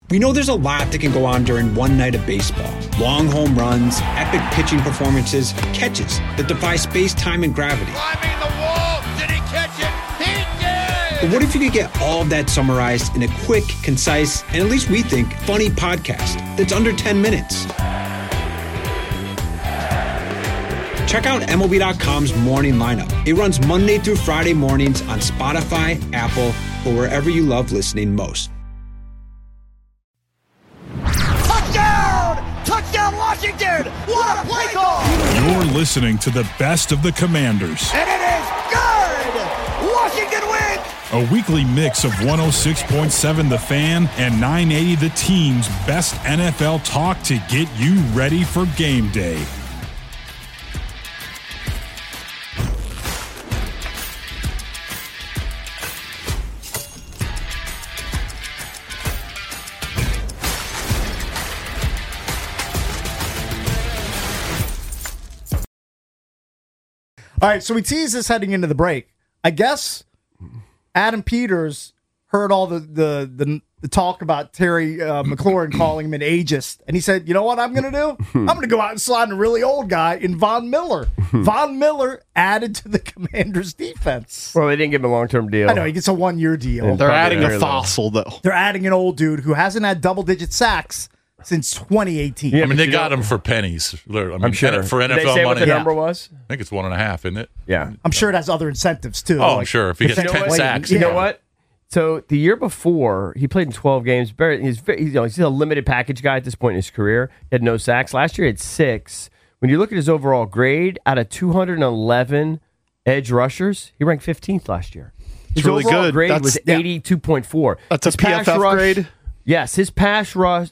We know there's a lot that can go on during one night of baseball. Long home runs, epic pitching performances, catches that defy space, time, and gravity. Climbing the wall. Did he catch it? He did! But what if you could get all of that summarized in a quick, concise, and at least we think, funny podcast that's under 10 minutes? Check out MLB.com's morning lineup. It runs Monday through Friday mornings on Spotify, Apple, or wherever you love listening most. Touchdown, Washington! What a play call! You're listening to the best of the Commanders. And it is good! Washington wins! A weekly mix of 106.7 The Fan and 980 The Team's best NFL talk to get you ready for game day. All right, so we teased this heading into the break. I guess Adam Peters heard all the talk about Terry McLaurin calling him an ageist, and he said, you know what I'm going to do? I'm going to go out and slide a really old guy in Von Miller. Von Miller added to the Commanders' defense. Well, they didn't give him a long-term deal. I know, he gets a one-year deal. They're adding a fossil, though. They're adding an old dude who hasn't had double-digit sacks since 2018. Yeah, I mean, they got him for pennies. I mean, I'm sure. For NFL Did they say money. what the number was? I think it's 1.5, isn't it? Yeah. I'm sure it has other incentives, too. Oh, I'm sure. If he gets 10 sacks. You know what? So the year before, he played in 12 games. He's a limited package guy at this point in his career. He had no sacks. Last year, he had 6. When you look at his overall grade, out of 211 edge rushers, he ranked 15th last year. His really overall good. grade was 82.4. That's a PFF grade? Yes, his pass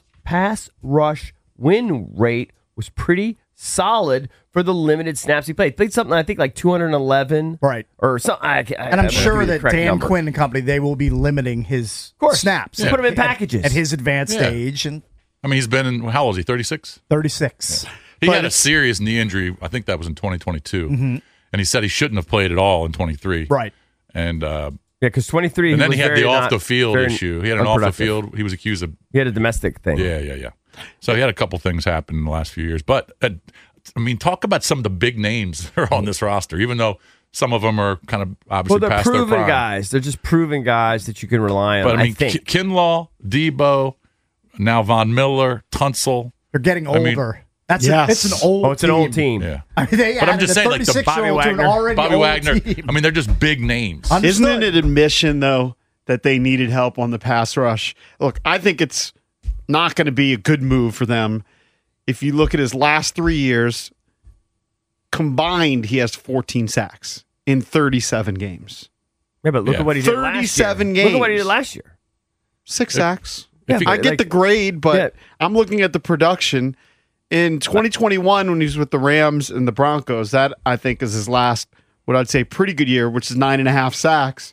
rush win rate was pretty solid for the limited snaps he played. He played something, I think, like 211. Right. Or something. And I'm sure that Dan Quinn and company, they will be limiting his snaps. Put him in packages. At his advanced age. And I mean, he's been in, how old is he, 36? 36. He had a serious knee injury. I think that was in 2022. And he said he shouldn't have played at all in 23. Right. And because 23. And then he had the off the field issue. He had an off the field. He was accused of. He had a domestic thing. Yeah. So he had a couple things happen in the last few years. But, I mean, talk about some of the big names that are on this roster, even though some of them are kind of obviously they're past their proven prime. guys. They're just proven guys that you can rely on. But, I mean, think. Kinlaw, Debo, now Von Miller, Tunsil. They're getting older. It's an old team. Yeah. I mean, but I'm just saying, like the Bobby Wagner. I mean, they're just big names. Isn't it an admission, though, that they needed help on the pass rush? Look, I think it's not going to be a good move for them. If you look at his last 3 years, combined, he has 14 sacks in 37 games. Yeah, but look at what he did last year. 37 games. Look at what he did last year. 6 sacks. Yeah, I get the grade, but I'm looking at the production. In 2021, when he was with the Rams and the Broncos, that I think is his last, what I'd say, pretty good year, which is 9.5 sacks.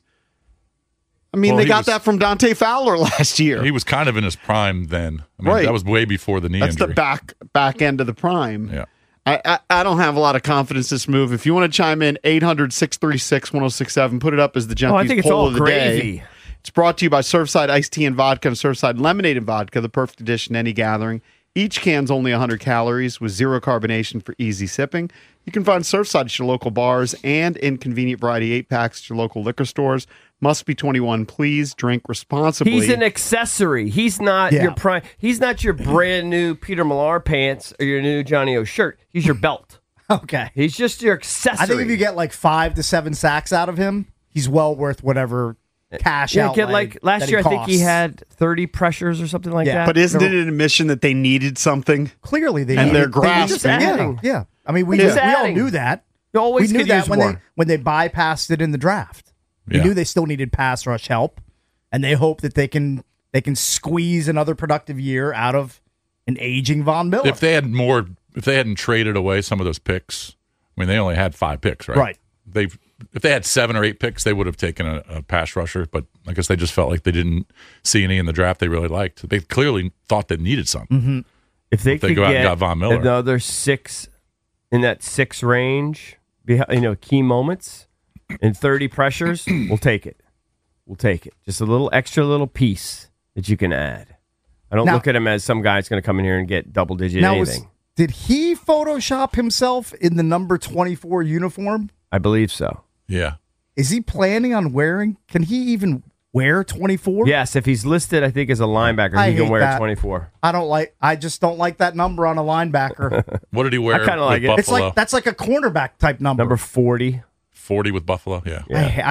I mean, they got that from Dante Fowler last year. He was kind of in his prime then. I mean, that was way before the knee injury. That's the back end of the prime. Yeah. I don't have a lot of confidence in this move. If you want to chime in, 800-636-1067, put it up as the Junkies poll of the day. It's brought to you by Surfside Iced Tea and Vodka and Surfside Lemonade and Vodka, the perfect addition to any gathering. Each can's only 100 calories with zero carbonation for easy sipping. You can find Surfside at your local bars and in convenient variety 8-packs at your local liquor stores. Must be 21. Please drink responsibly. He's an accessory. He's not your prime. He's not your brand new Peter Millar pants or your new Johnny O shirt. He's your belt. Okay. He's just your accessory. I think if you get like 5 to 7 sacks out of him, he's well worth whatever cash outlay. Like last year, I think he had 30 pressures or something like that. But isn't it an admission that they needed something? Clearly, they and needed, they're grasping. Yeah. I mean, we all knew that. You always we knew that when they bypassed it in the draft. We knew they still needed pass rush help, and they hope that they can squeeze another productive year out of an aging Von Miller. If they hadn't traded away some of those picks, I mean, they only had 5 picks, right? Right. If they had 7 or 8 picks, they would have taken a pass rusher, but I guess they just felt like they didn't see any in the draft they really liked. They clearly thought they needed something. Mm-hmm. If they could go out get and got Von Miller, another 6 in that 6 range, key moments and 30 pressures, we'll take it. We'll take it. Just a little extra little piece that you can add. I don't look at him as some guy's going to come in here and get double-digit anything. Did he Photoshop himself in the number 24 uniform? I believe so. Yeah. Is he planning on wearing? Can he even wear 24? Yes, if he's listed, I think, as a linebacker, he can wear 24. I just don't like that number on a linebacker. What did he wear? I kind of like it. Buffalo? That's like a cornerback type number. Number 40. 40 with Buffalo. Yeah.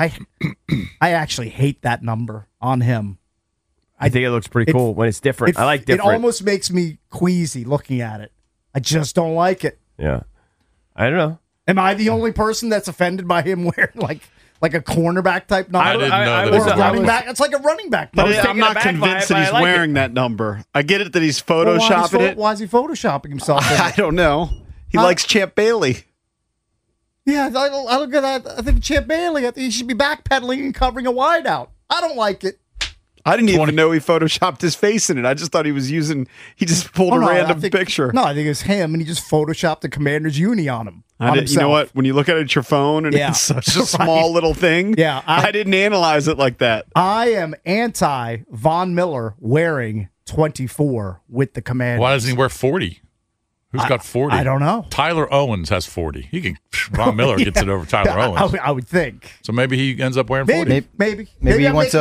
I actually hate that number on him. I think it looks pretty cool when it's different. I like different. It almost makes me queasy looking at it. I just don't like it. Yeah. I don't know. Am I the only person that's offended by him wearing like a cornerback type number? I didn't know that. Or a running back. It's like a running back number. I'm not convinced that he's wearing that number. I get it that he's photoshopping it. Why is he photoshopping himself? I don't know. He likes Champ Bailey. Yeah, I look at that. I think Champ Bailey, he should be backpedaling and covering a wideout. I don't like it. I didn't even know he photoshopped his face in it. I just thought he just pulled a random picture. No, I think it was him, and he just photoshopped the Commander's uni on him. You know what? When you look at it at your phone and it's such a small little thing, I didn't analyze it like that. I am anti Von Miller wearing 24 with the Commanders. Why doesn't he wear 40? Who's got 40? I don't know. Tyler Owens has 40. Von Miller gets it over Tyler Owens. I would think. So maybe he ends up wearing 40. Maybe he wants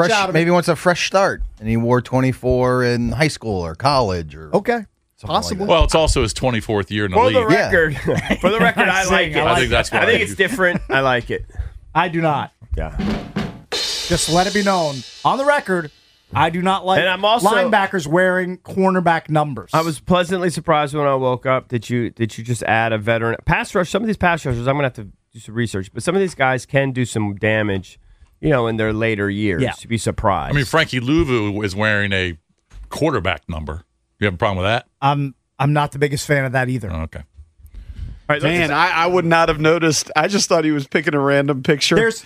a fresh start, and he wore 24 in high school or college or possibly. Well, it's also his 24th year in the league. For the record, I like it. I think that's why. I think it's different. I like it. I do not. Yeah. Just let it be known on the record. I do not like linebackers wearing cornerback numbers. I was pleasantly surprised when I woke up that you just add a veteran pass rush. Some of these pass rushers, I'm going to have to do some research, but some of these guys can do some damage, in their later years. Yeah. To be surprised. I mean, Frankie Louvu is wearing a quarterback number. You have a problem with that? I'm not the biggest fan of that either. Oh, okay. All right, man, I would not have noticed. I just thought he was picking a random picture. There's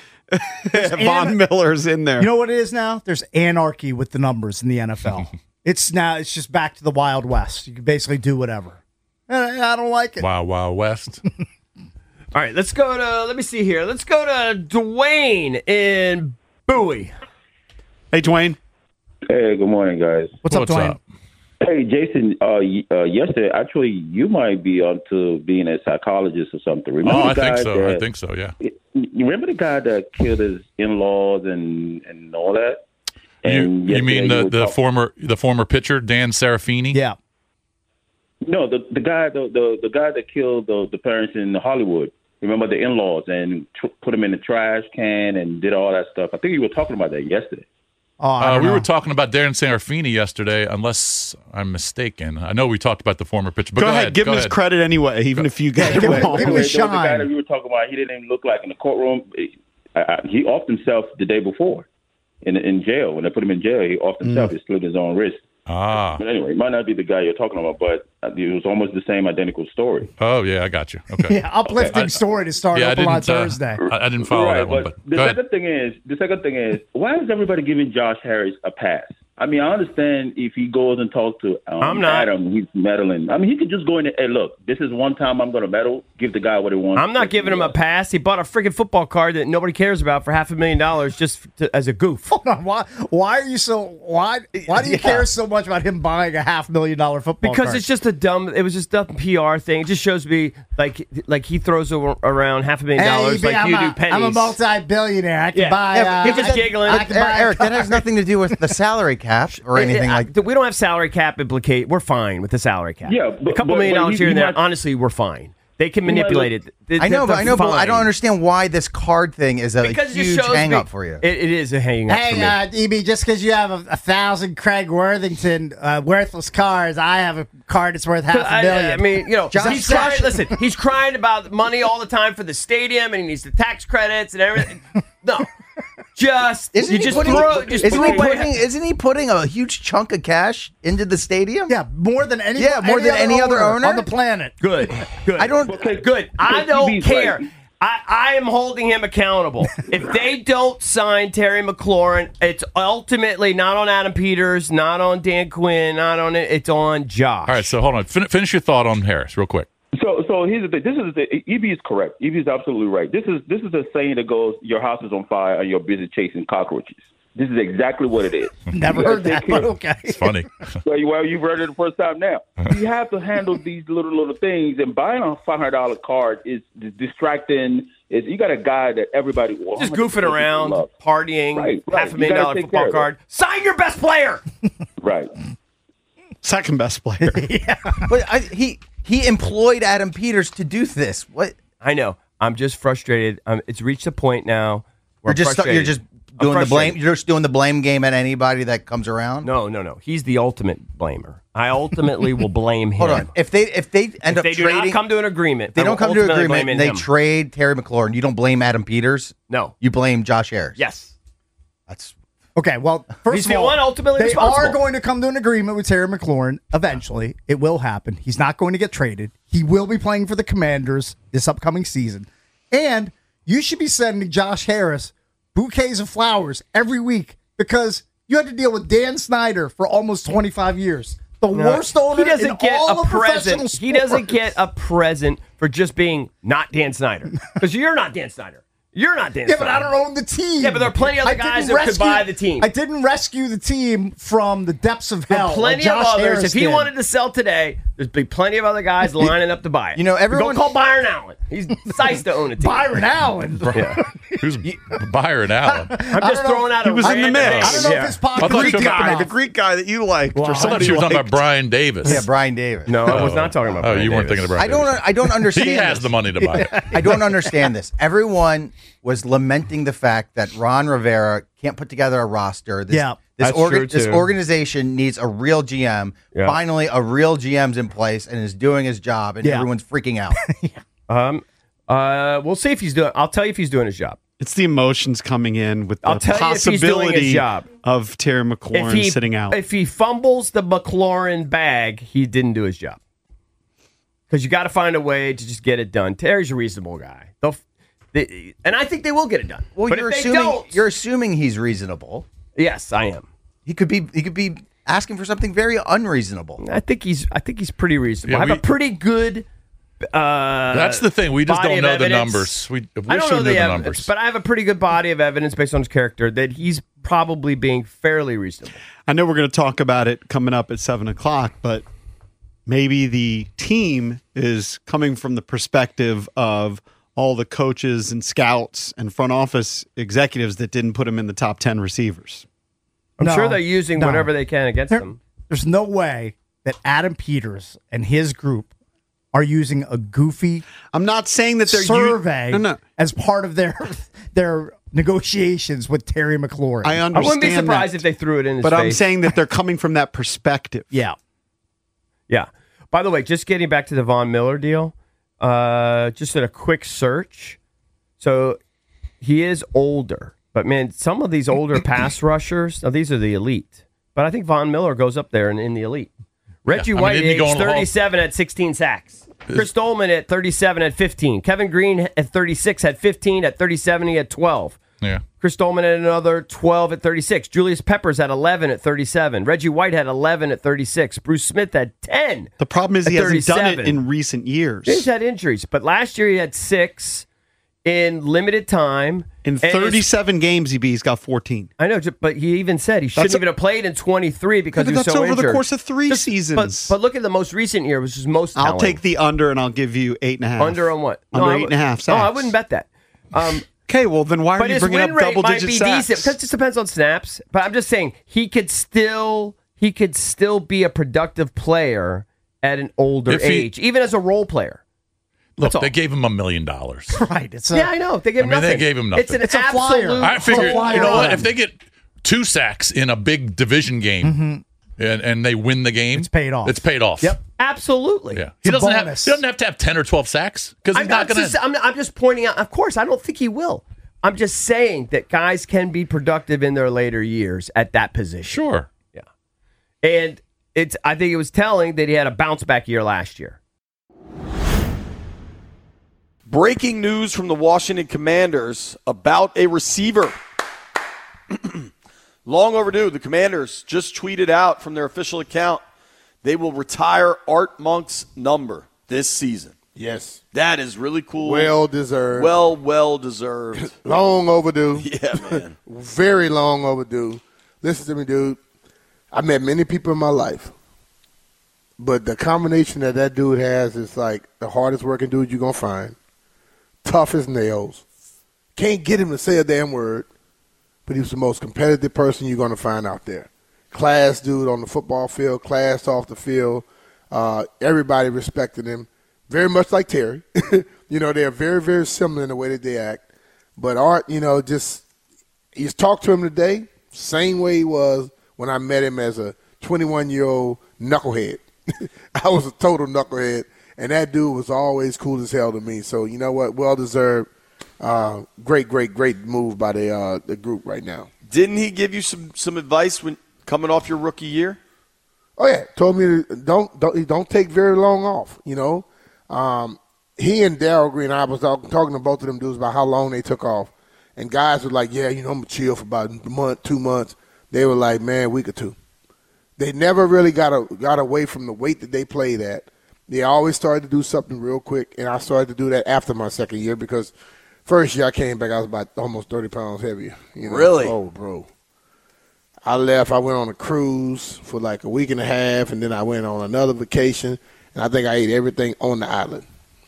Von Miller's in there. You know what it is now? There's anarchy with the numbers in the NFL. It's just back to the Wild West. You can basically do whatever. I don't like it. Wild West. All right, let's go to, let me see here. Let's go to Dwayne in Bowie. Hey, Dwayne. Hey, good morning, guys. What's up, Dwayne? Hey, Jason, yesterday, actually, you might be onto being a psychologist or something. Remember I think so. I think so, yeah. You remember the guy that killed his in-laws and all that? And you mean the former pitcher, Dan Serafini? Yeah. No, the guy that killed the parents in Hollywood. Remember the in-laws and put them in the trash can and did all that stuff. I think you were talking about that yesterday. We were talking about Darren Serafini yesterday, unless I'm mistaken. I know we talked about the former pitcher, but go ahead. Give him his credit anyway, even if you get it wrong. Give him a shine. The guy that we were talking about, he didn't even look like in the courtroom. He offed himself the day before in jail. When they put him in jail, he offed himself. He slit his own wrist. But anyway, it might not be the guy you're talking about, but it was almost the same identical story. Oh, yeah, I got you. Okay. Uplifting story to start up on Thursday. I didn't follow that one, but the second thing is, why is everybody giving Josh Harris a pass? I mean, I understand if he goes and talks to Adam, he's meddling. I mean, he could just go in and, hey, look, this is one time I'm going to meddle. Give the guy what he wants. I'm not giving him a pass. He bought a freaking football card that nobody cares about for $500,000 just as a goof. Hold on. Why are you so why do you care so much about him buying a $500,000 football because card? It's just it was just a PR thing. It just shows me like he throws around $500,000 like you do pennies. I'm a multi-billionaire. I can buy. He's just giggling. Eric, that has nothing to do with the salary cap or anything like that. We don't have salary cap implicate. We're fine with the salary cap. Yeah, a couple $1 million here and there. Honestly, we're fine. They can manipulate it. I know, but I don't understand why this card thing is a huge hang-up for you. It is a hang-up for me. EB, just because you have 1,000 Craig Worthington worthless cards, I have a card that's worth $500,000. I mean, he's crying about money all the time for the stadium, and he needs the tax credits and everything. No. Isn't he putting a huge chunk of cash into the stadium? Yeah, more than any other owner on the planet. Good. I don't care. I am holding him accountable. If they don't sign Terry McLaurin, it's ultimately not on Adam Peters, not on Dan Quinn, not on it. It's on Josh. All right, so hold on. Finish your thought on Harris real quick. So here's the thing. This is EB is correct. EB is absolutely right. This is a saying that goes, "Your house is on fire and you're busy chasing cockroaches." This is exactly what it is. Never heard that, but okay. It's funny. Well, you've heard it the first time now. You have to handle these little things, and buying a $500 card is distracting. You got a guy that everybody wants. Just goofing around, partying, right. $500,000 football card. Sign your best player. Right. Second best player. Yeah. But he employed Adam Peters to do this. What? I know. I'm just frustrated. It's reached a point now where you're just doing the blame. You're just doing the blame game at anybody that comes around. No. He's the ultimate blamer. I ultimately will blame him. Hold on. If they end up trading, do not come to an agreement, they don't come to an agreement. And they trade Terry McLaurin. You don't blame Adam Peters. No, you blame Josh Harris. Yes, that's okay. Well, first of all, they are going to come to an agreement with Terry McLaurin eventually. It will happen. He's not going to get traded. He will be playing for the Commanders this upcoming season, and you should be sending Josh Harris bouquets of flowers every week because you had to deal with Dan Snyder for almost 25 years. The worst owner in all of professional sports. He doesn't get a present for just being not Dan Snyder. Because you're not Dan Snyder. You're not Dan Snyder. Yeah, but I don't own the team. Yeah, but there are plenty of other guys that could buy the team. I didn't rescue the team from the depths of hell. Plenty of others. If he wanted to sell today, there'd be plenty of other guys lining up to buy it. You know, everyone... Go call Byron Allen. He's nice to own a team. Byron Allen? Yeah. Who's Byron Allen? I'm just throwing out he was in the mix. I don't know if this podcast the Greek guy that you liked. Or somebody you were talking about Brian Davis. Yeah, Brian Davis. No, I was not talking about Brian you weren't Davis. thinking of Brian Davis. I don't understand He has the money to buy it. I don't understand this. Everyone was lamenting the fact that Ron Rivera can't put together a roster. This organization needs a real GM. Yeah. Finally, a real GM's in place and is doing his job, and everyone's freaking out. We'll see if he's doing. I'll tell you if he's doing his job. It's the emotions coming in with the possibility of Terry McLaurin sitting out. If he fumbles the McLaurin bag, he didn't do his job. Because you got to find a way to just get it done. Terry's a reasonable guy. And I think they will get it done. Well, you're assuming he's reasonable. Yes, I am. He could be asking for something very unreasonable. I think he's pretty reasonable. I have a pretty good. That's the thing. We just don't know the numbers. I don't know the numbers, but I have a pretty good body of evidence based on his character that he's probably being fairly reasonable. I know we're going to talk about it coming up at 7:00, but maybe the team is coming from the perspective of all the coaches and scouts and front office executives that didn't put him in the top 10 receivers. I'm sure they're using whatever they can against them. There's no way that Adam Peters and his group are using a goofy I'm not saying that they're survey as part of their negotiations with Terry McLaurin. I understand. I wouldn't be surprised if they threw it in his face. But I'm saying that they're coming from that perspective. Yeah. By the way, just getting back to the Von Miller deal, just did a quick search. So he is older. But, man, some of these older pass rushers, now these are the elite. But I think Von Miller goes up there in the elite. Reggie White, age 37, at 16 sacks. Chris Dolman at 37 at 15. Kevin Green at 36 at 15. At 37, he had 12. Yeah. Chris Dolman had another 12 at 36. Julius Peppers had 11 at 37. Reggie White had 11 at 36. Bruce Smith had 10. The problem is he hasn't done it in recent years. He's had injuries. But last year he had 6 in limited time. In 37 games, he's got 14. I know, but he even said he shouldn't even have played in 23 because he was so injured. That's over the course of 3 seasons. But look at the most recent year, which is most telling. I'll take the under, and I'll give you 8.5. Under on what? Under 8.5 sacks. No, I wouldn't bet that. Okay, well, then why are you bringing up double-digit sacks? Decent, because it just depends on snaps. But I'm just saying, he could still be a productive player at an older age, even as a role player. Look, they gave him $1 million. Right. I know. They gave him nothing. They gave him nothing. It's a flyer. I figured, you know what? If they get 2 sacks in a big division game and they win the game, it's paid off. It's paid off. Yep. Absolutely. Yeah. He doesn't have to have 10 or 12 sacks because he's not going to. I'm just pointing out. Of course, I don't think he will. I'm just saying that guys can be productive in their later years at that position. Sure. Yeah. And I think it was telling that he had a bounce back year last year. Breaking news from the Washington Commanders about a receiver. Long overdue. The Commanders just tweeted out from their official account they will retire Art Monk's number this season. Yes. That is really cool. Well deserved. Well deserved. Long overdue. Yeah, man. Very long overdue. Listen to me, dude. I met many people in my life, but the combination that dude has is like the hardest working dude you're going to find. Tough as nails. Can't get him to say a damn word, but he was the most competitive person you're going to find out there. Class dude on the football field, class off the field. Everybody respected him. Very much like Terry. They're very, very similar in the way that they act. But Art, you talk to him today, same way he was when I met him as a 21-year-old knucklehead. I was a total knucklehead, and that dude was always cool as hell to me. So, you know what? Well-deserved. Great move by the group right now. Didn't he give you some advice when coming off your rookie year? Oh yeah, told me don't take very long off. He and Darryl Green, I was talking to both of them dudes about how long they took off, and guys were like, yeah, I'm gonna chill for about a month, 2 months. They were like, man, a week or two. They never really got away from the weight that they played at. They always started to do something real quick, and I started to do that after my second year because first year I came back, I was about almost 30 pounds heavier. Really? Oh, bro. I left. I went on a cruise for like a week and a half, and then I went on another vacation, and I think I ate everything on the island.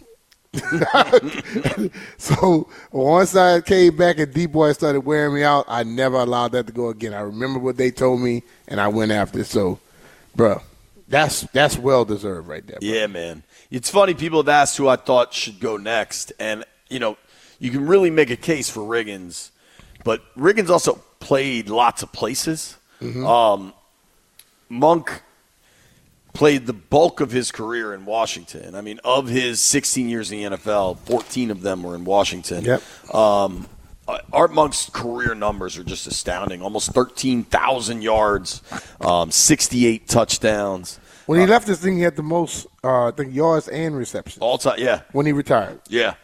So once I came back and D-Boy started wearing me out, I never allowed that to go again. I remember what they told me, and I went after it. So, bro, that's well-deserved right there, bro. Yeah, man. It's funny. People have asked who I thought should go next, and, you can really make a case for Riggins, but Riggins also played lots of places. Mm-hmm. Monk played the bulk of his career in Washington. I mean, of his 16 years in the NFL, 14 of them were in Washington. Yep. Art Monk's career numbers are just astounding. Almost 13,000 yards, 68 touchdowns. When he left this thing, he had the most yards and receptions. All time, yeah. When he retired. Yeah.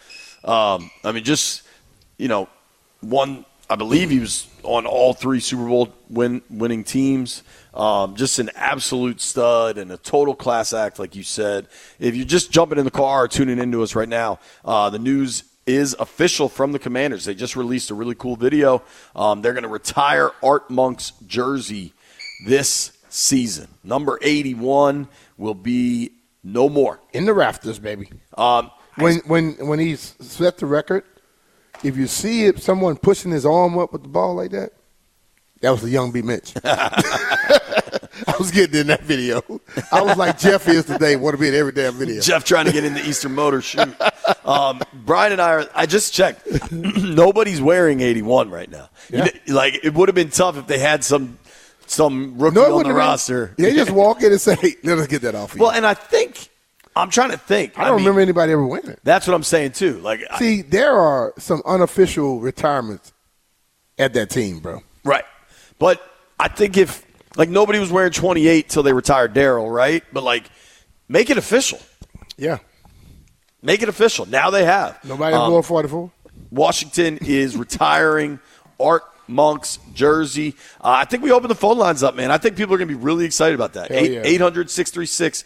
One, I believe he was on all three Super Bowl winning teams. Just an absolute stud and a total class act, like you said. If you're just jumping in the car or tuning into us right now, the news is official from the Commanders. They just released a really cool video. They're going to retire Art Monk's jersey this season. Number 81 will be no more. In the rafters, baby. When he's set the record, if you see someone pushing his arm up with the ball like that, that was the young B. Mitch. I was getting in that video. I was like Jeff is today, want to be in every damn video. Jeff trying to get in the Eastern Motor shoot. Brian and I just checked. Nobody's wearing 81 right now. Yeah. It would have been tough if they had some rookie on the roster. They just walk in and say, hey, let us get that off of you. Well, and I'm trying to think. I don't remember anybody ever winning it. That's what I'm saying, too. There are some unofficial retirements at that team, bro. Right. But I think if, nobody was wearing 28 till they retired Darryl, right? But, make it official. Yeah. Make it official. Now they have. Nobody's wore 44. Washington is retiring Art Monk's jersey. I think we opened the phone lines up, man. I think people are going to be really excited about that. 800-636-1067.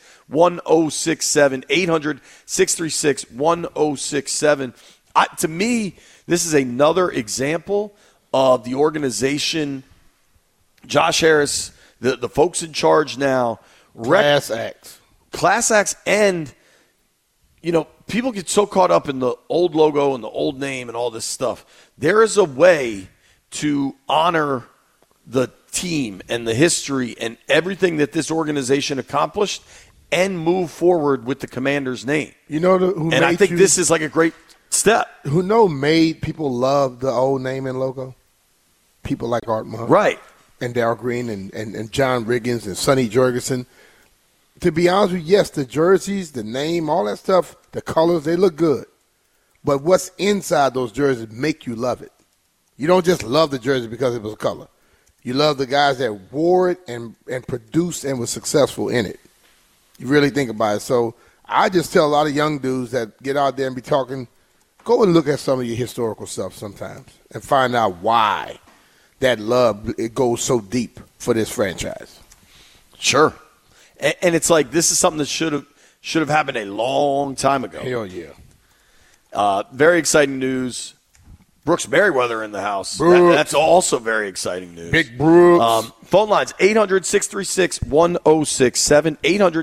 800-636-1067. To me, this is another example of the organization. Josh Harris, the folks in charge now. Class acts. And, people get so caught up in the old logo and the old name and all this stuff. There is a way to honor the team and the history and everything that this organization accomplished and move forward with the Commander's name. I think this is a great step. Who made people love the old name and logo? People like Art Monk. Right. And Darryl Green and John Riggins and Sonny Jurgensen. To be honest with you, yes, the jerseys, the name, all that stuff, the colors, they look good. But what's inside those jerseys make you love it. You don't just love the jersey because it was a color. You love the guys that wore it and produced and was successful in it. You really think about it. So I just tell a lot of young dudes that get out there and be talking, go and look at some of your historical stuff sometimes and find out why that love, it goes so deep for this franchise. Sure. And it's this is something that should have Should have happened a long time ago. Hell yeah. Very exciting news. Brooks Merriweather in the house. That's also very exciting news. Big Brooks. Phone lines, 800-636-1067,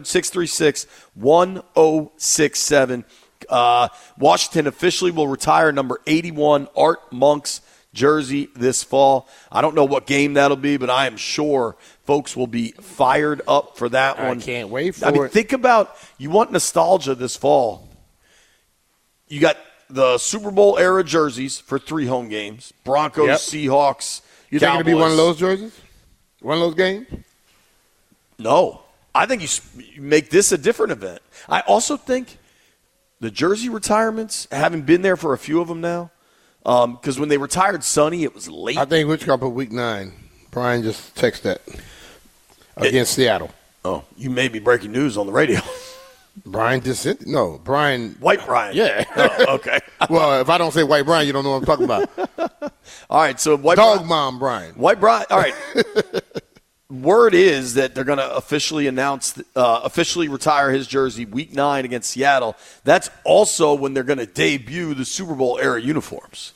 800-636-1067. Washington officially will retire number 81 Art Monk's jersey this fall. I don't know what game that'll be, but I am sure folks will be fired up for that one. I can't wait for it. Think about, you want nostalgia this fall. You got the Super Bowl era jerseys for 3 home games. Broncos, Seahawks, You think it'll be one of those jerseys? One of those games? No. I think you make this a different event. I also think the jersey retirements, having been there for a few of them now, because when they retired Sonny, it was late. I think which couple week 9. Brian just texted that against Seattle. Oh, you made me breaking news on the radio. Brian just said Brian. White Brian. Yeah. Oh, okay. Well, if I don't say White Brian, you don't know what I'm talking about. All right, so White Dog Mom Brian. White Brian. All right. Word is that they're going to officially retire his jersey week 9 against Seattle. That's also when they're going to debut the Super Bowl era uniforms.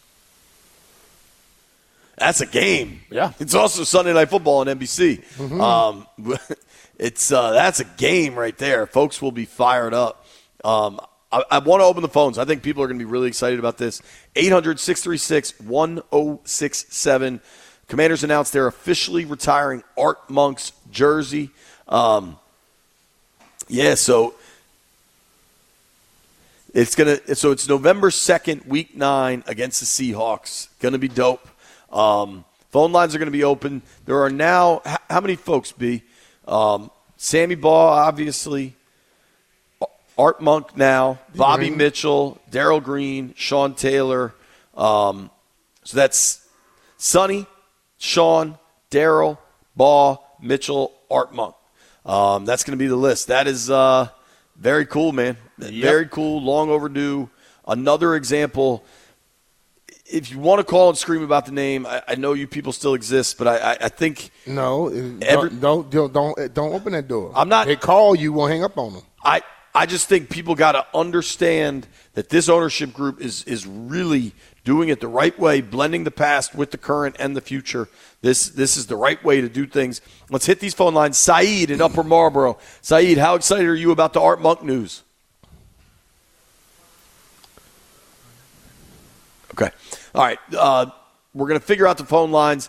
That's a game. Yeah. It's also Sunday Night Football on NBC. Mm-hmm. That's a game right there. Folks will be fired up. I want to open the phones. I think people are going to be really excited about this. 800-636-1067. Commanders announced they're officially retiring Art Monk's jersey. So it's November 2nd, week 9 against the Seahawks. Going to be dope. Phone lines are going to be open. There are now how many folks, B? Sammy Baugh, obviously. Art Monk now. Bobby Mitchell, Darrell Green, Sean Taylor. So that's Sonny, Sean, Darrell, Baugh, Mitchell, Art Monk. That's going to be the list. That is very cool, man. Yep. Very cool, long overdue. Another example. If you want to call and scream about the name, I know you people still exist, but I think don't open that door. I'm not. They call you, won't hang up on them. I just think people got to understand that this ownership group is really doing it the right way, blending the past with the current and the future. This is the right way to do things. Let's hit these phone lines. Saeed in Upper Marlboro. Saeed, how excited are you about the Art Monk news? Okay. All right. We're going to figure out the phone lines.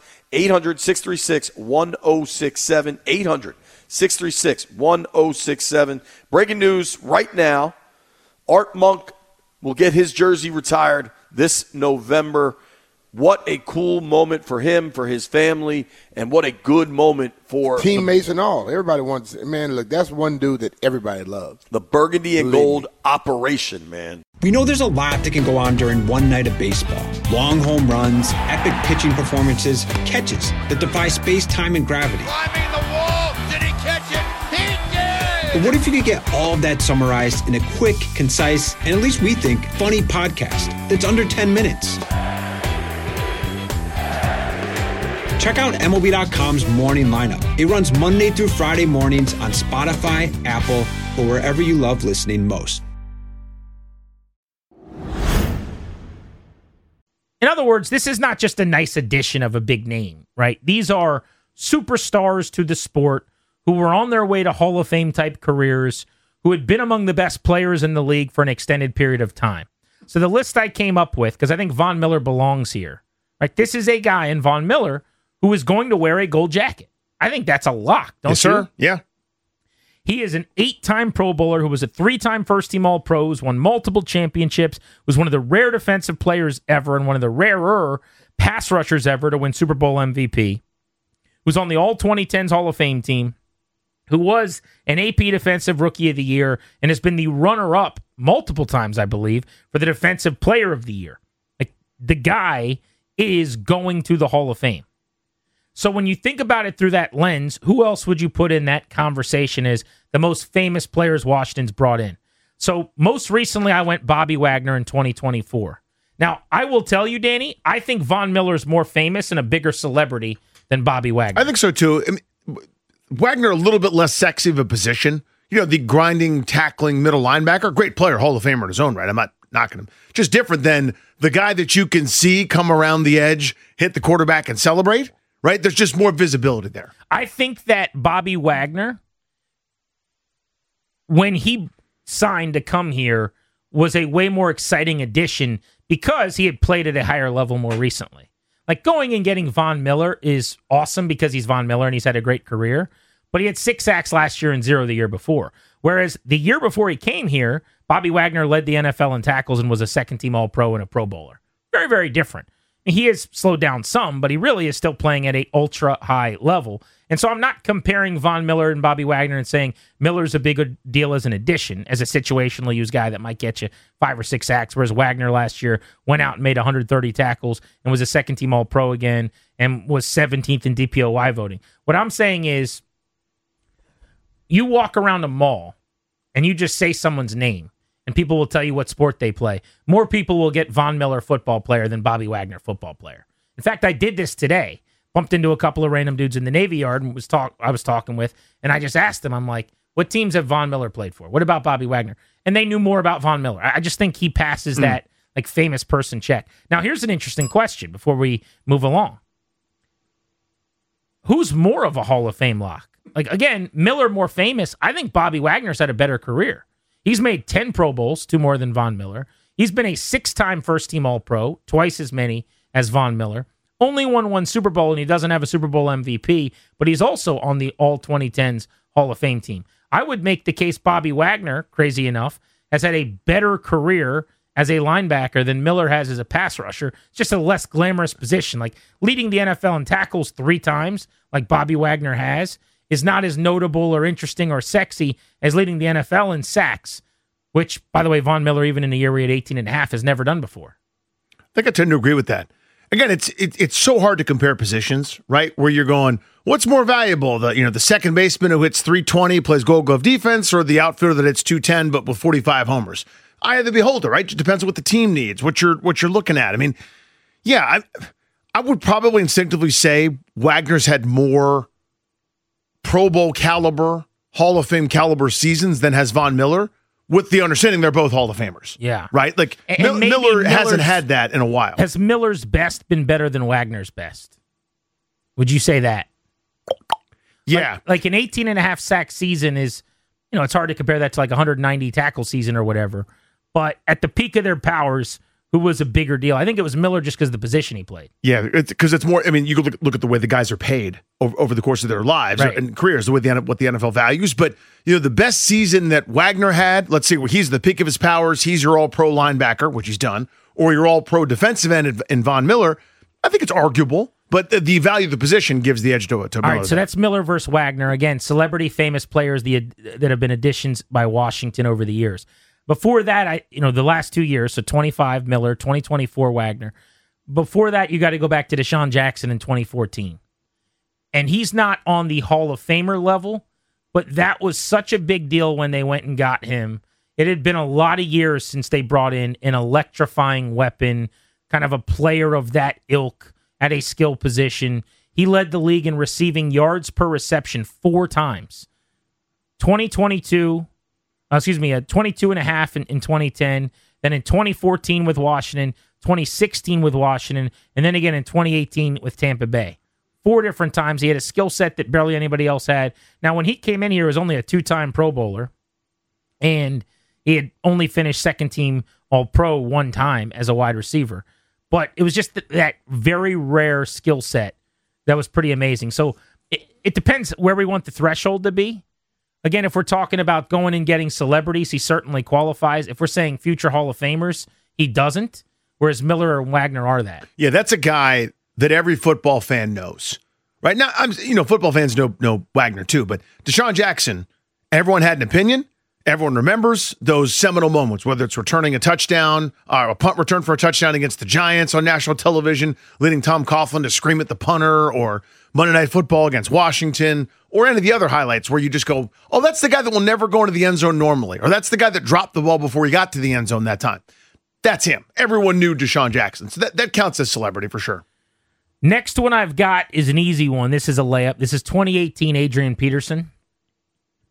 800-636-1067. 800-636-1067. Breaking news right now. Art Monk will get his jersey retired this November. What a cool moment for him, for his family, and what a good moment for teammates and all. Everybody wants, man, look, that's one dude that everybody loves. The burgundy and gold operation, man. We know there's a lot that can go on during one night of baseball. Long home runs, epic pitching performances, catches that defy space, time, and gravity. Climbing the wall. Did he catch it? He did! But what if you could get all of that summarized in a quick, concise, and at least we think, funny podcast that's under 10 minutes? Check out MLB.com's Morning Lineup. It runs Monday through Friday mornings on Spotify, Apple, or wherever you love listening most. In other words, this is not just a nice addition of a big name, right? These are superstars to the sport who were on their way to Hall of Fame type careers, who had been among the best players in the league for an extended period of time. So the list I came up with, because I think Von Miller belongs here, right? This is a guy in Von Miller who is going to wear a gold jacket. I think that's a lock, don't you? Sir? Yeah. He is an 8-time Pro Bowler who was a 3-time first-team All-Pros, won multiple championships, was one of the rare defensive players ever and one of the rarer pass rushers ever to win Super Bowl MVP, who's on the All-2010s Hall of Fame team, who was an AP Defensive Rookie of the Year and has been the runner-up multiple times, I believe, for the Defensive Player of the Year. Like, the guy is going to the Hall of Fame. So when you think about it through that lens, who else would you put in that conversation as the most famous players Washington's brought in? So most recently, I went Bobby Wagner in 2024. Now, I will tell you, Danny, I think Von Miller is more famous and a bigger celebrity than Bobby Wagner. I think so, too. I mean, Wagner, a little bit less sexy of a position. the grinding, tackling middle linebacker. Great player, Hall of Famer in his own right. I'm not knocking him. Just different than the guy that you can see come around the edge, hit the quarterback, and celebrate, right? There's just more visibility there. I think that Bobby Wagner, when he signed to come here, was a way more exciting addition because he had played at a higher level more recently. Like, going and getting Von Miller is awesome because he's Von Miller and he's had a great career, but he had 6 sacks last year and 0 the year before. Whereas the year before he came here, Bobby Wagner led the NFL in tackles and was a second-team All-Pro and a Pro Bowler. Very, very different. He has slowed down some, but he really is still playing at an ultra-high level. And so I'm not comparing Von Miller and Bobby Wagner and saying Miller's a bigger deal as an addition, as a situationally used guy that might get you 5 or 6 sacks, whereas Wagner last year went out and made 130 tackles and was a second-team All-Pro again and was 17th in DPOY voting. What I'm saying is, you walk around a mall and you just say someone's name, and people will tell you what sport they play. More people will get Von Miller football player than Bobby Wagner football player. In fact, I did this today. Bumped into a couple of random dudes in the Navy Yard and I was talking with, and I just asked them, I'm like, what teams have Von Miller played for? What about Bobby Wagner? And they knew more about Von Miller. I just think he passes that like famous person check. Now, here's an interesting question before we move along. Who's more of a Hall of Fame lock? Like, again, Miller more famous. I think Bobby Wagner's had a better career. He's made 10 Pro Bowls, 2 more than Von Miller. He's been a 6-time first-team All-Pro, twice as many as Von Miller. Only won 1 Super Bowl, and he doesn't have a Super Bowl MVP, but he's also on the All-2010s Hall of Fame team. I would make the case Bobby Wagner, crazy enough, has had a better career as a linebacker than Miller has as a pass rusher. It's just a less glamorous position. Like, leading the NFL in tackles 3 times, like Bobby Wagner has, is not as notable or interesting or sexy as leading the NFL in sacks, which, by the way, Von Miller, even in a year where he had 18.5, has never done before. I think I tend to agree with that. Again, it's so hard to compare positions, right? Where you're going, what's more valuable? The second baseman who hits 320, plays Gold Glove defense, or the outfielder that hits 210 but with 45 homers? Eye of the beholder, right? It depends on what the team needs, what you're looking at. I mean, yeah, I would probably instinctively say Wagner's had more Pro Bowl caliber, Hall of Fame caliber seasons than has Von Miller, with the understanding they're both Hall of Famers. Yeah. Right? Like, Miller hasn't had that in a while. Has Miller's best been better than Wagner's best? Would you say that? Yeah. Like an 18.5 sack season is, it's hard to compare that to like 190 tackle season or whatever. But at the peak of their powers, who was a bigger deal? I think it was Miller just because of the position he played. Yeah, because it's more, I mean, you could look at the way the guys are paid over the course of their lives and careers, the way what the NFL values. But, the best season that Wagner had, let's see, he's the peak of his powers, he's your all-pro linebacker, which he's done, or your all-pro defensive end in Von Miller, I think it's arguable. But the value of the position gives the edge to Miller. All right, so that's Miller versus Wagner. Again, celebrity, famous players that have been additions by Washington over the years. Before that, the last 2 years, so 25 Miller, 2024 Wagner. Before that, you got to go back to Deshaun Jackson in 2014. And he's not on the Hall of Famer level, but that was such a big deal when they went and got him. It had been a lot of years since they brought in an electrifying weapon, kind of a player of that ilk at a skill position. He led the league in receiving yards per reception 4 times. 22 and a half in 2010, then in 2014 with Washington, 2016 with Washington, and then again in 2018 with Tampa Bay. 4 different times. He had a skill set that barely anybody else had. Now, when he came in here, he was only a 2-time Pro Bowler, and he had only finished second team All-Pro 1 time as a wide receiver. But it was just that very rare skill set that was pretty amazing. So it depends where we want the threshold to be. Again, if we're talking about going and getting celebrities, he certainly qualifies. If we're saying future Hall of Famers, he doesn't, whereas Miller and Wagner are that. Yeah, that's a guy that every football fan knows. Right now, football fans know Wagner too, but Deshaun Jackson, everyone had an opinion. Everyone remembers those seminal moments, whether it's returning a touchdown, or a punt return for a touchdown against the Giants on national television, leading Tom Coughlin to scream at the punter, or Monday Night Football against Washington, or any of the other highlights where you just go, oh, that's the guy that will never go into the end zone normally, or that's the guy that dropped the ball before he got to the end zone that time. That's him. Everyone knew Deshaun Jackson, so that counts as celebrity for sure. Next one I've got is an easy one. This is a layup. This is 2018 Adrian Peterson.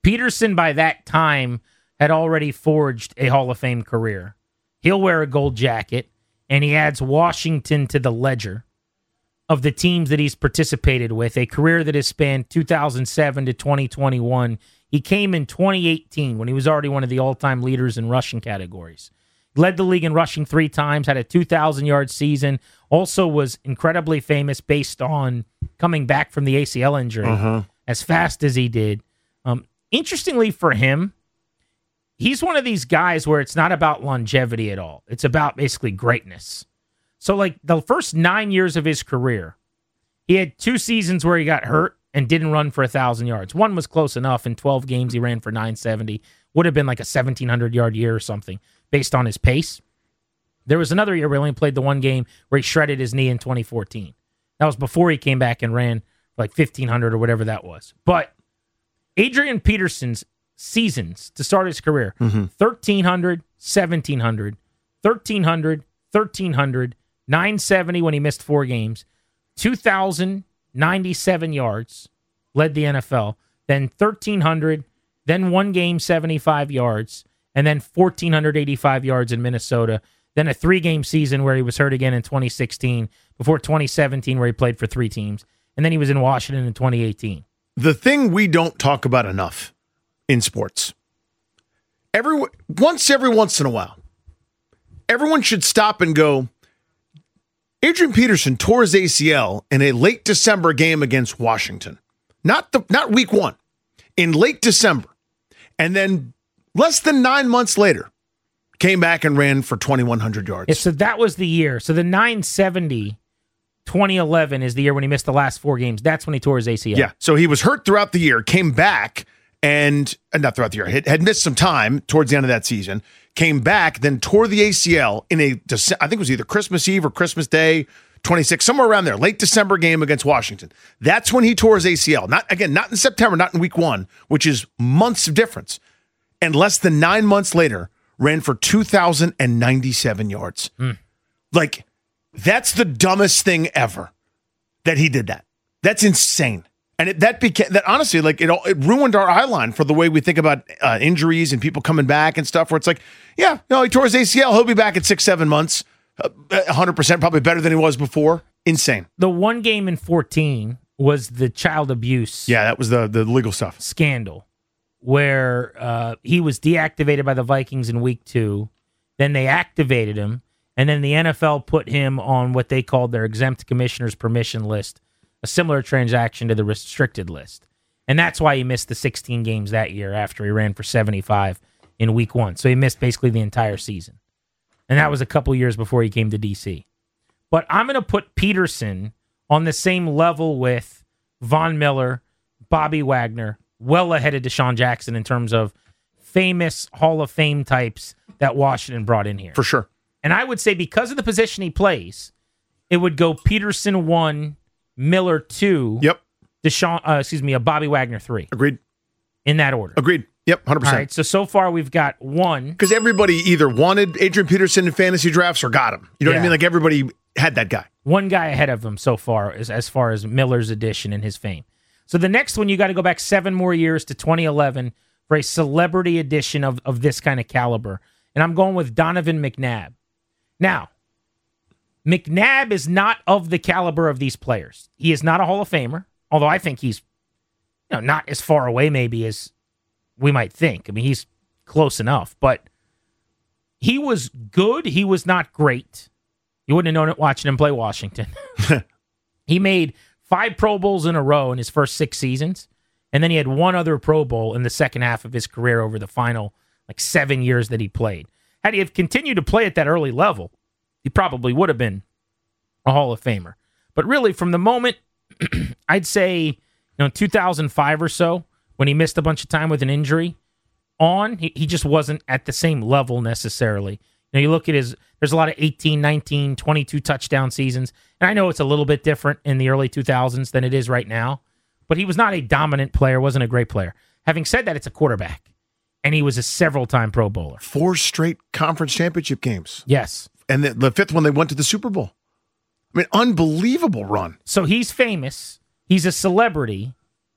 Peterson, by that time, had already forged a Hall of Fame career. He'll wear a gold jacket, and he adds Washington to the ledger of the teams that he's participated with, a career that has spanned 2007 to 2021. He came in 2018 when he was already one of the all-time leaders in rushing categories. Led the league in rushing 3 times, had a 2,000-yard season, also was incredibly famous based on coming back from the ACL injury as fast as he did. Interestingly for him, he's one of these guys where it's not about longevity at all. It's about basically greatness. So, like, the first 9 years of his career, he had 2 seasons where he got hurt and didn't run for 1,000 yards. One was close enough. In 12 games, he ran for 970. Would have been like a 1,700-yard year or something based on his pace. There was another year where he only played the 1 game where he shredded his knee in 2014. That was before he came back and ran like 1,500 or whatever that was. But Adrian Peterson's seasons to start his career, 1,300, 1,700, 1,300, 1,300, 970 when he missed 4 games, 2,097 yards, led the NFL, then 1,300, then 1 game, 75 yards, and then 1,485 yards in Minnesota, then a 3-game season where he was hurt again in 2016, before 2017 where he played for 3 teams, and then he was in Washington in 2018. The thing we don't talk about enough in sports, every once in a while, everyone should stop and go, Adrian Peterson tore his ACL in a late December game against Washington. Not week 1, in late December. And then less than 9 months later, came back and ran for 2,100 yards. Yeah, so that was the year. So the 970, 2011 is the year when he missed the last 4 games. That's when he tore his ACL. Yeah, so he was hurt throughout the year, came back, and not throughout the year, had missed some time towards the end of that season, came back, then tore the ACL in I think it was either Christmas Eve or Christmas Day, 26, somewhere around there, late December game against Washington. That's when he tore his ACL. Not in September, not in week 1, which is months of difference. And less than 9 months later, ran for 2,097 yards. Like, that's the dumbest thing ever that he did that. That's insane. And that honestly, like, it ruined our eye line for the way we think about injuries and people coming back and stuff, where it's like, yeah, no, he tore his ACL. He'll be back in 6-7 months. 100% probably better than he was before. Insane. The 1 game in 14 was the child abuse. Yeah, that was the legal stuff. Scandal, where he was deactivated by the Vikings in week 2. Then they activated him, and then the NFL put him on what they called their exempt commissioner's permission list, a similar transaction to the restricted list. And that's why he missed the 16 games that year after he ran for 75 in week 1. So he missed basically the entire season. And that was a couple years before he came to D.C. But I'm going to put Peterson on the same level with Von Miller, Bobby Wagner, well ahead of Deshaun Jackson in terms of famous Hall of Fame types that Washington brought in here. For sure. And I would say because of the position he plays, it would go Peterson 1, Miller 2. Yep. Bobby Wagner 3. Agreed. In that order. Agreed. Yep, 100%. All right, so far we've got 1. Because everybody either wanted Adrian Peterson in fantasy drafts or got him. You know what I mean? Like, everybody had that guy. 1 guy ahead of him so far as far as Miller's addition and his fame. So the next one, you got to go back 7 more years to 2011 for a celebrity edition of this kind of caliber. And I'm going with Donovan McNabb. Now, McNabb is not of the caliber of these players. He is not a Hall of Famer, although I think he's not as far away maybe as we might think. I mean, he's close enough, but he was good. He was not great. You wouldn't have known it watching him play Washington. He made 5 Pro Bowls in a row in his first 6 seasons, and then he had 1 other Pro Bowl in the second half of his career over the final 7 years that he played. Had he have continued to play at that early level, he probably would have been a Hall of Famer. But really, from the moment, I'd say 2005 or so, when he missed a bunch of time with an injury on, he just wasn't at the same level necessarily. You look at there's a lot of 18, 19, 22 touchdown seasons, and I know it's a little bit different in the early 2000s than it is right now, but he was not a dominant player, wasn't a great player. Having said that, it's a quarterback, and he was a several-time Pro Bowler. 4 straight conference championship games. Yes. And the 5th one, they went to the Super Bowl. I mean, unbelievable run. So he's famous. He's a celebrity.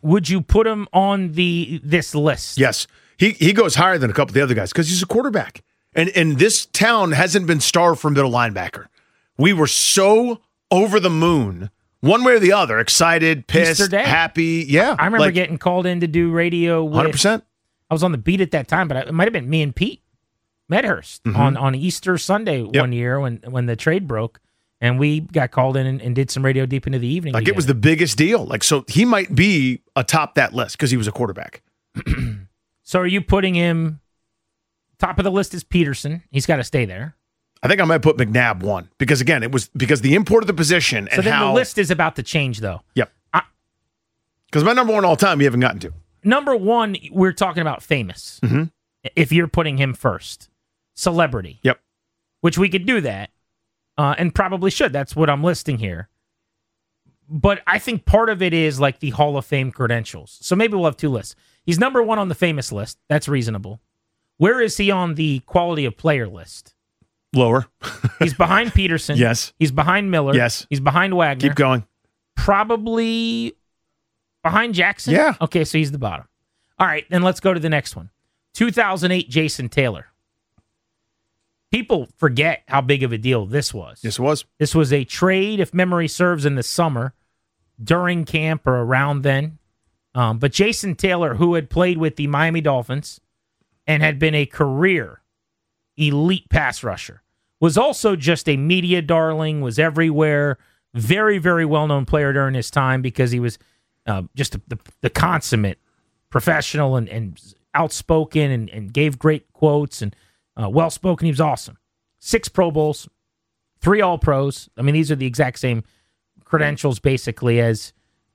would you put him on this list? Yes. He goes higher than a couple of the other guys because he's a quarterback. And this town hasn't been starved for middle linebacker. We were so over the moon, one way or the other, excited, pissed, happy. Yeah. I remember getting called in to do radio with, 100%. I was on the beat at that time, but it might have been me and Pete Medhurst on Easter Sunday one year when the trade broke, and we got called in and did some radio deep into the evening. It was the biggest deal. So he might be atop that list because he was a quarterback. So are you putting him top of the list is Peterson? He's got to stay there. I think I might put McNabb 1 because, again, it was because the import of the position and so then the list is about to change, though. Yep. Because my number 1 all time, you haven't gotten to. Number 1, we're talking about famous. Mm-hmm. If you're putting him first. Celebrity. Yep. Which we could do that and probably should. That's what I'm listing here. But I think part of it is like the Hall of Fame credentials. So maybe we'll have 2 lists. He's number 1 on the famous list. That's reasonable. Where is he on the quality of player list? Lower. He's behind Peterson. Yes. He's behind Miller. Yes. He's behind Wagner. Keep going. Probably behind Jackson. Yeah. Okay, so he's the bottom. All right, then let's go to the next one. 2008 Jason Taylor. People forget how big of a deal this was. Yes, it was. This was a trade, if memory serves, in the summer, during camp or around then. But Jason Taylor, who had played with the Miami Dolphins and had been a career elite pass rusher, was also just a media darling, was everywhere, very, very well-known player during his time because he was just the consummate professional and outspoken and gave great quotes and well-spoken. He was awesome. 6 Pro Bowls, 3 All-Pros. I mean, these are the exact same credentials, basically, as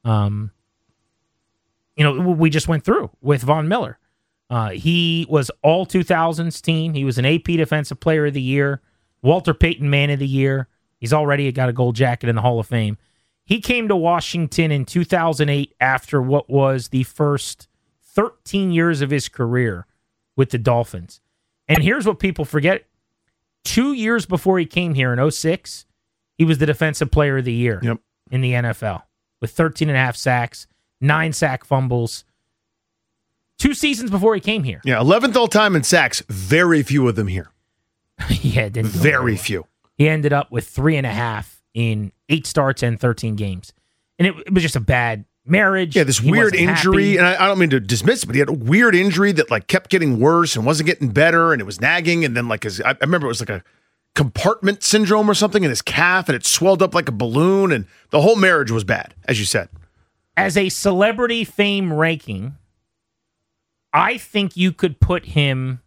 we just went through with Von Miller. He was all 2000s team. He was an AP Defensive Player of the Year, Walter Payton Man of the Year. He's already got a gold jacket in the Hall of Fame. He came to Washington in 2008 after what was the first 13 years of his career with the Dolphins. And here's what people forget. 2 years before he came here in 2006, he was the Defensive Player of the Year in the NFL with 13.5 sacks, 9 sack fumbles. 2 seasons before he came here. Yeah, 11th all-time in sacks. Very few of them here. Yeah, didn't very few. He ended up with 3.5 in 8 starts and 13 games. And it was just a bad marriage. Yeah, this weird injury, and I don't mean to dismiss it, but he had a weird injury that kept getting worse and wasn't getting better, and it was nagging, and then I remember it was like a compartment syndrome or something in his calf, and it swelled up like a balloon, and the whole marriage was bad, as you said. As a celebrity fame ranking, I think you could put him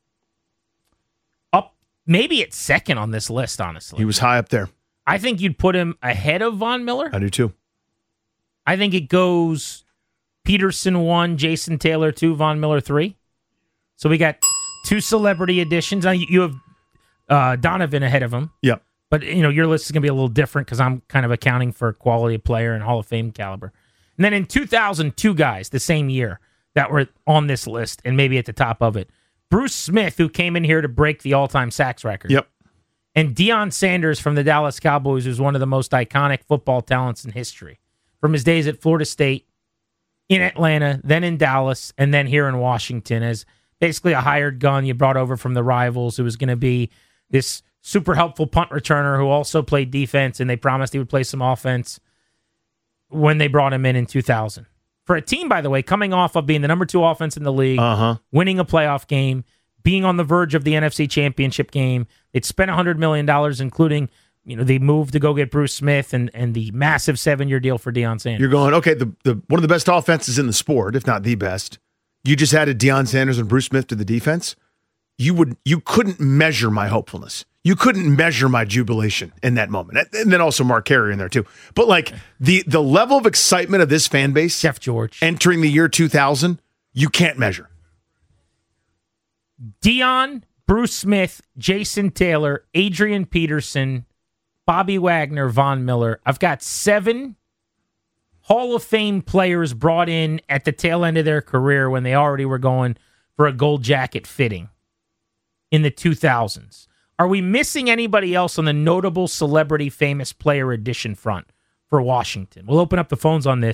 up maybe at second on this list, honestly. He was high up there. I think you'd put him ahead of Von Miller. I do too. I think it goes Peterson 1, Jason Taylor 2, Von Miller 3. So we got 2 celebrity additions. Now you have Donovan ahead of him. Yep. But your list is going to be a little different because I'm kind of accounting for quality of player and Hall of Fame caliber. And then in 2000, 2 guys the same year that were on this list and maybe at the top of it. Bruce Smith, who came in here to break the all-time sacks record. Yep. And Deion Sanders from the Dallas Cowboys, who's one of the most iconic football talents in history. From his days at Florida State, in Atlanta, then in Dallas, and then here in Washington as basically a hired gun you brought over from the rivals who was going to be this super helpful punt returner who also played defense, and they promised he would play some offense when they brought him in 2000. For a team, by the way, coming off of being the number 2 offense in the league, winning a playoff game, being on the verge of the NFC Championship game. They'd spent $100 million, including the move to go get Bruce Smith and the massive 7-year deal for Deion Sanders. You're going, okay, the one of the best offenses in the sport, if not the best. You just added Deion Sanders and Bruce Smith to the defense. You couldn't measure my hopefulness. You couldn't measure my jubilation in that moment. And then also Mark Carey in there too. But the level of excitement of this fan base, Jeff George, entering the year 2000, you can't measure. Deion, Bruce Smith, Jason Taylor, Adrian Peterson, Bobby Wagner, Von Miller. I've got 7 Hall of Fame players brought in at the tail end of their career when they already were going for a gold jacket fitting in the 2000s. Are we missing anybody else on the notable celebrity famous player edition front for Washington? We'll open up the phones on this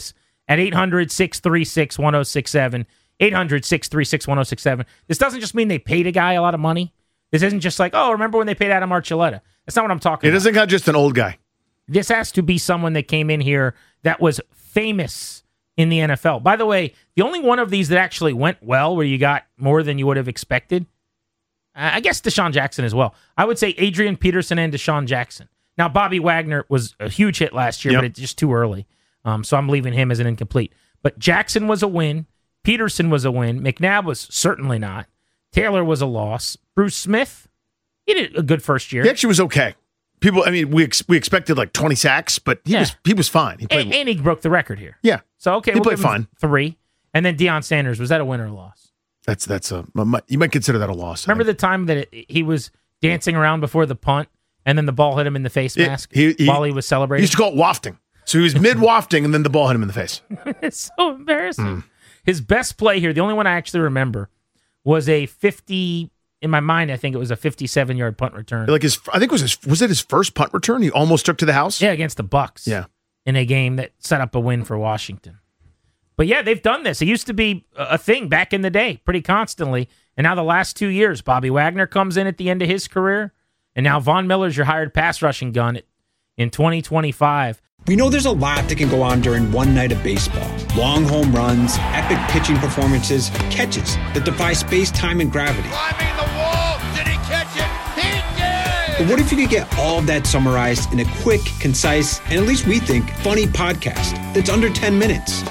at 800-636-1067. 800-636-1067. This doesn't just mean they paid a guy a lot of money. This isn't just like, oh, remember when they paid Adam Archuleta? That's not what I'm talking about. It isn't just an old guy. This has to be someone that came in here that was famous in the NFL. By the way, the only one of these that actually went well, where you got more than you would have expected, I guess DeSean Jackson as well. I would say Adrian Peterson and DeSean Jackson. Now, Bobby Wagner was a huge hit last year, but it's just too early. So I'm leaving him as an incomplete. But Jackson was a win. Peterson was a win. McNabb was certainly not. Taylor was a loss. Bruce Smith, he did a good first year. He actually was okay. People, I mean, we expected like 20 sacks, but he was fine. He played and he broke the record here. Yeah. So okay, he played fine. 3, and then Deion Sanders, was that a win or a loss? That's you might consider that a loss. Remember the time that he was dancing around before the punt, and then the ball hit him in the face mask while he was celebrating? He used to call it wafting. So he was mid-wafting, and then the ball hit him in the face. It's so embarrassing. His best play here, the only one I actually remember, was a 50. In my mind, I think it was a 57-yard punt return. Like I think was it his first punt return? He almost took to the house. Yeah, against the Bucs. Yeah, in a game that set up a win for Washington. But yeah, they've done this. It used to be a thing back in the day, pretty constantly. And now the last 2 years, Bobby Wagner comes in at the end of his career, and now Von Miller's your hired pass rushing gun in 2025. We know there's a lot that can go on during one night of baseball. Long home runs, epic pitching performances, catches that defy space, time, and gravity. Climbing the wall. Did he catch it? He did! But what if you could get all of that summarized in a quick, concise, and at least we think, funny podcast that's under 10 minutes?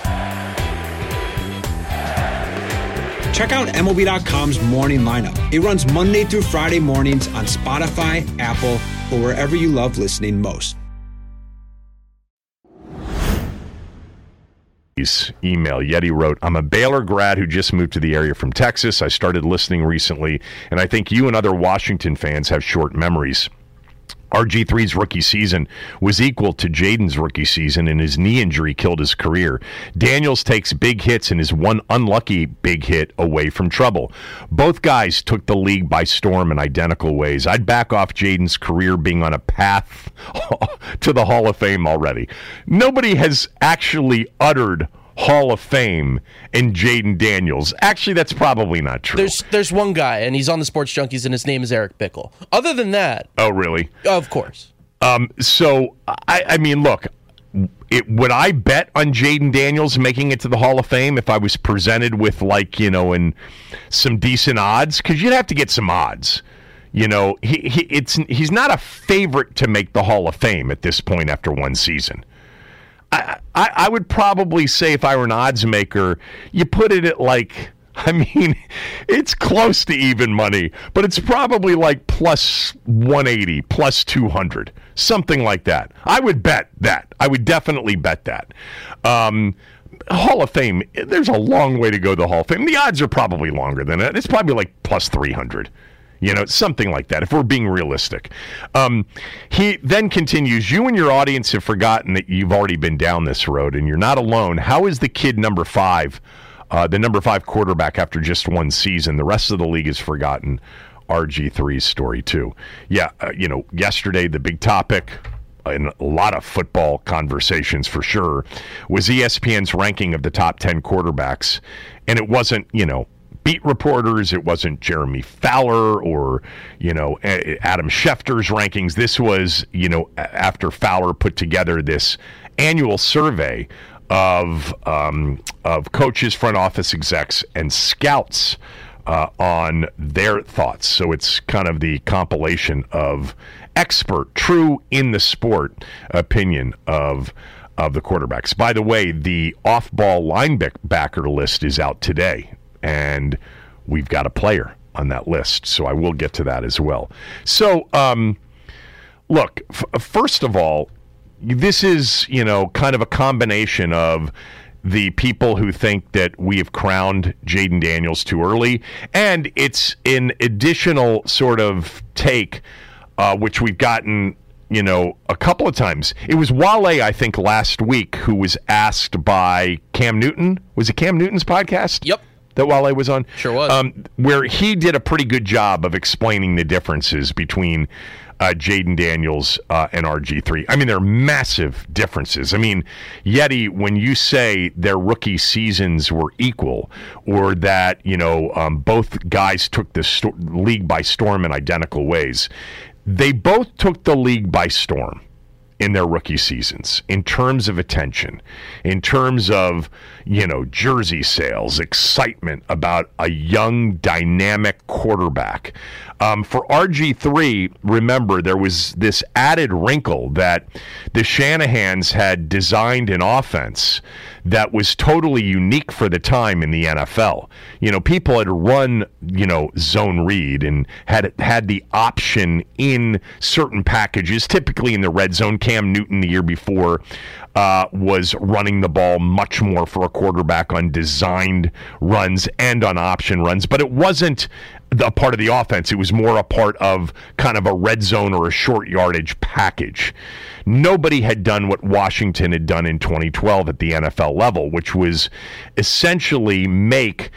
Check out MLB.com's Morning Lineup. It runs Monday through Friday mornings on Spotify, Apple, or wherever you love listening most. Email. Yeti wrote, I'm a Baylor grad who just moved to the area from Texas. I started listening recently, and I think you and other Washington fans have short memories. RG3's rookie season was equal to Jaden's rookie season, and his knee injury killed his career. Daniels takes big hits and is one unlucky big hit away from trouble. Both guys took the league by storm in identical ways. I'd back off Jaden's career being on a path to the Hall of Fame already. Nobody has actually uttered Hall of Fame in Jaden Daniels. Actually, that's probably not true. There's one guy, and he's on the Sports Junkies, and his name is Eric Bickle. Other than that... Oh, really? Of course. So, I mean, look, would I bet on Jaden Daniels making it to the Hall of Fame if I was presented with, like, and some decent odds? Because you'd have to get some odds. He's not a favorite to make the Hall of Fame at this point after one season. I would probably say, if I were an odds maker, you put it at it's close to even money, but it's probably like plus 180, plus 200, something like that. I would bet that. I would definitely bet that. Hall of Fame, there's a long way to go to the Hall of Fame. The odds are probably longer than that. It's probably like plus 300. Something like that, if we're being realistic. He then continues, you and your audience have forgotten that you've already been down this road, and you're not alone. How is the kid number 5, the number 5 quarterback after just one season? The rest of the league has forgotten RG3's story, too. Yeah, yesterday, the big topic, in a lot of football conversations for sure, was ESPN's ranking of the top 10 quarterbacks. And it wasn't, beat reporters. It wasn't Jeremy Fowler or, Adam Schefter's rankings. This was, after Fowler put together this annual survey of coaches, front office execs, and scouts on their thoughts. So it's kind of the compilation of expert, true in the sport opinion of the quarterbacks. By the way, the off-ball linebacker list is out today. And we've got a player on that list, so I will get to that as well. So, look, first of all, this is, kind of a combination of the people who think that we have crowned Jaden Daniels too early, and it's an additional sort of take, which we've gotten, a couple of times. It was Wale, I think, last week, who was asked by Cam Newton. Was it Cam Newton's podcast? Yep. that Wale was on? Sure was. Where he did a pretty good job of explaining the differences between Jayden Daniels and RG3. I mean, there are massive differences. I mean, Yeti, when you say their rookie seasons were equal, or that, both guys took the league by storm in identical ways, they both took the league by storm in their rookie seasons in terms of attention, in terms of, jersey sales, excitement about a young, dynamic quarterback. For RG3, remember, there was this added wrinkle that the Shanahans had designed an offense that was totally unique for the time in the NFL. People had run, zone read and had the option in certain packages, typically in the red zone. Cam Newton the year before was running the ball much more for a quarterback on designed runs and on option runs, but it wasn't a part of the offense. It was more a part of kind of a red zone or a short yardage package. Nobody had done what Washington had done in 2012 at the NFL level, which was essentially make,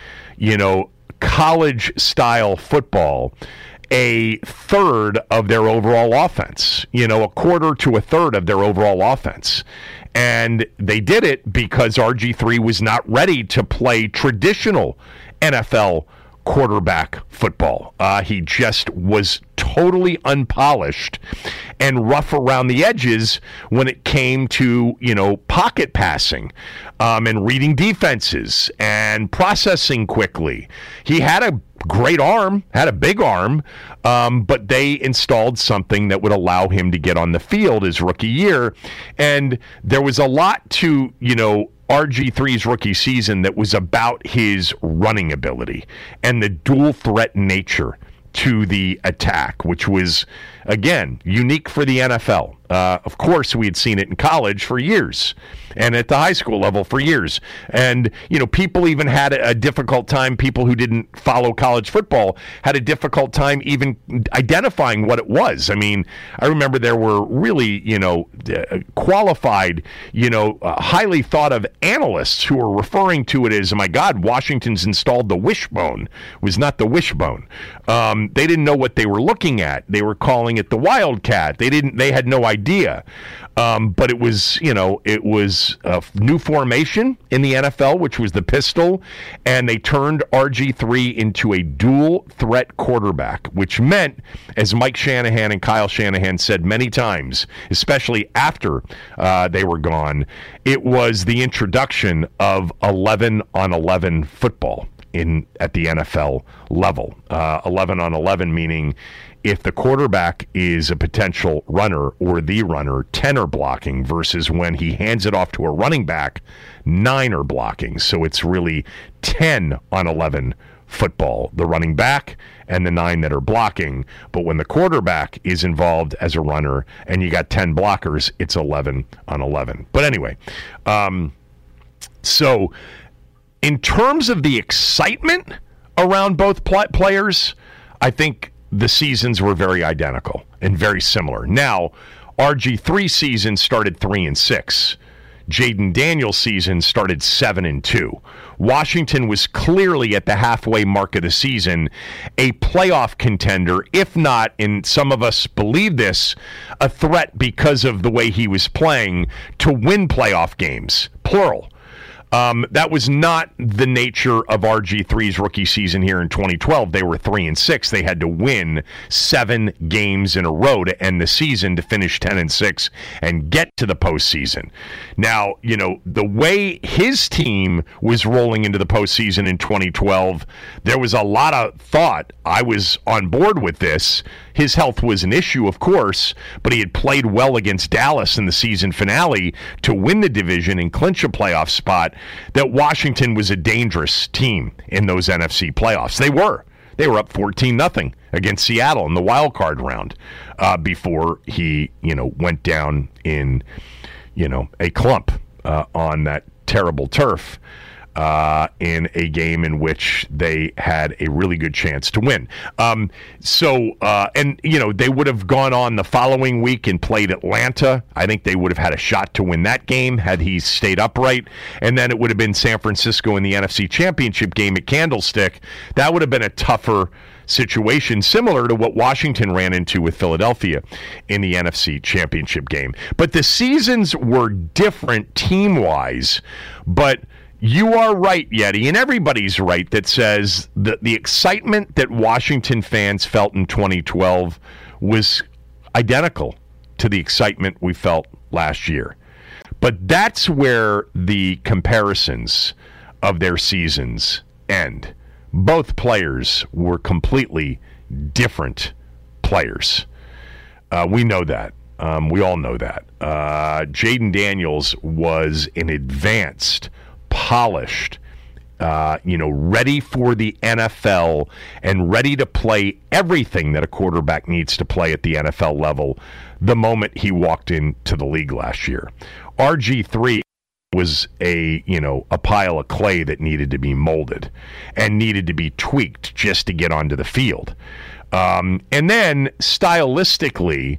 college-style football a third of their overall offense, a quarter to a third of their overall offense. And they did it because RG3 was not ready to play traditional NFL quarterback football. He just was totally unpolished and rough around the edges when it came to, pocket passing and reading defenses and processing quickly. He had a great arm, had a big arm, but they installed something that would allow him to get on the field his rookie year. And there was a lot to, RG3's rookie season that was about his running ability and the dual threat nature to the attack, which was, again, unique for the NFL. Of course, we had seen it in college for years and at the high school level for years. And, people even had a difficult time, people who didn't follow college football had a difficult time even identifying what it was. I mean, I remember there were really, qualified, highly thought of analysts who were referring to it as, oh my God, Washington's installed the wishbone. It was not the wishbone. They didn't know what they were looking at. They were calling it the Wildcat. They had no idea. But it was, it was a new formation in the NFL, which was the pistol, and they turned RG3 into a dual threat quarterback, which meant, as Mike Shanahan and Kyle Shanahan said many times, especially after they were gone, it was the introduction of 11-on-11 football at the NFL level. 11-on-11 meaning if the quarterback is a potential runner or the runner, 10 are blocking, versus when he hands it off to a running back, 9 are blocking. So it's really 10-on-11 football, the running back and the 9 that are blocking. But when the quarterback is involved as a runner and you got 10 blockers, it's 11-on-11. But anyway, so in terms of the excitement around both players, I think the seasons were very identical and very similar. Now, RG3 season started 3-6. Jayden Daniels' season started 7-2. Washington was clearly at the halfway mark of the season a playoff contender, if not, and some of us believe this, a threat because of the way he was playing to win playoff games, plural. That was not the nature of RG3's rookie season here in 2012. They were 3-6. They had to win 7 games in a row to end the season to finish 10-6 and get to the postseason. Now, the way his team was rolling into the postseason in 2012, there was a lot of thought. I was on board with this. His health was an issue, of course, but he had played well against Dallas in the season finale to win the division and clinch a playoff spot, that Washington was a dangerous team in those NFC playoffs. They were up 14-0 against Seattle in the wild card round before he, went down in, a clump on that terrible turf. in a game in which they had a really good chance to win. They would have gone on the following week and played Atlanta. I think they would have had a shot to win that game had he stayed upright. And then it would have been San Francisco in the NFC Championship game at Candlestick. That would have been a tougher situation, similar to what Washington ran into with Philadelphia in the NFC Championship game. But the seasons were different team-wise, but you are right, Yeti, and everybody's right that says that the excitement that Washington fans felt in 2012 was identical to the excitement we felt last year. But that's where the comparisons of their seasons end. Both players were completely different players. We know that. We all know that. Jayden Daniels was an advanced, polished, ready for the NFL and ready to play everything that a quarterback needs to play at the NFL level the moment he walked into the league last year. RG3 was a pile of clay that needed to be molded and needed to be tweaked just to get onto the field. And then stylistically,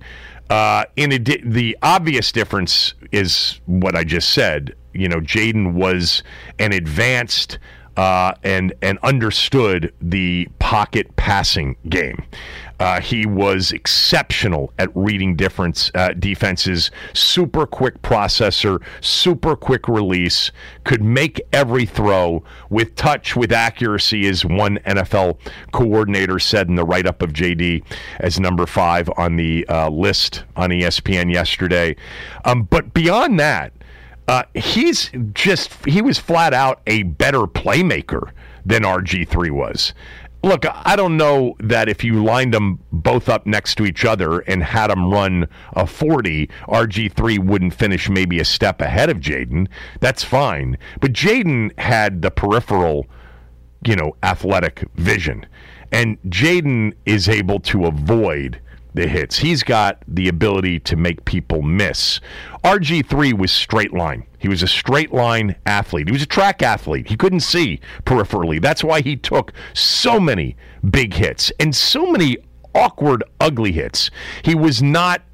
the obvious difference is what I just said. Jayden was an advanced and understood the pocket passing game. He was exceptional at reading defenses, super quick processor, super quick release, could make every throw with touch, with accuracy, as one NFL coordinator said in the write-up of JD as number 5 on the list on ESPN yesterday. But beyond that, he was flat out a better playmaker than RG3 was. Look, I don't know that if you lined them both up next to each other and had them run a 40, RG3 wouldn't finish maybe a step ahead of Jayden. That's fine. But Jayden had the peripheral, athletic vision. And Jayden is able to avoid the hits. He's got the ability to make people miss. RG3 was straight line. He was a straight line athlete. He was a track athlete. He couldn't see peripherally. That's why he took so many big hits and so many awkward, ugly hits. He was not,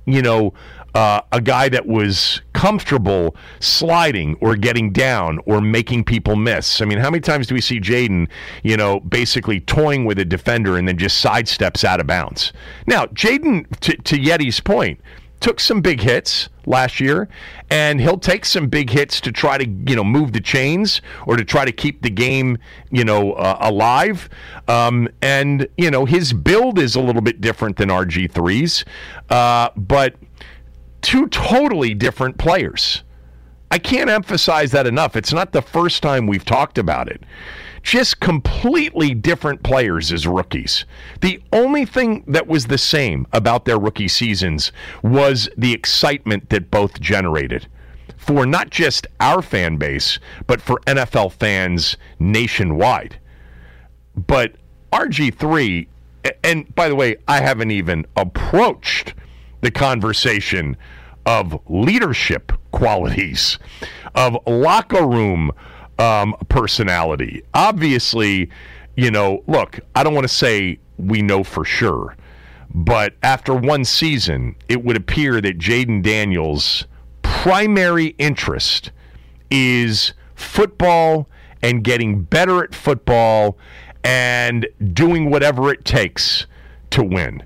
a guy that was comfortable sliding or getting down or making people miss. I mean, how many times do we see Jayden, basically toying with a defender and then just sidesteps out of bounds? Now, Jayden, to Yeti's point, took some big hits last year, and he'll take some big hits to try to, move the chains or to try to keep the game, alive. And his build is a little bit different than RG3's, but two totally different players. I can't emphasize that enough. It's not the first time we've talked about it. Just completely different players as rookies. The only thing that was the same about their rookie seasons was the excitement that both generated for not just our fan base, but for NFL fans nationwide. But RG3, and by the way, I haven't even approached the conversation of leadership qualities, of locker room personality. Obviously, look, I don't want to say we know for sure, but after one season, it would appear that Jayden Daniels' primary interest is football and getting better at football and doing whatever it takes to win.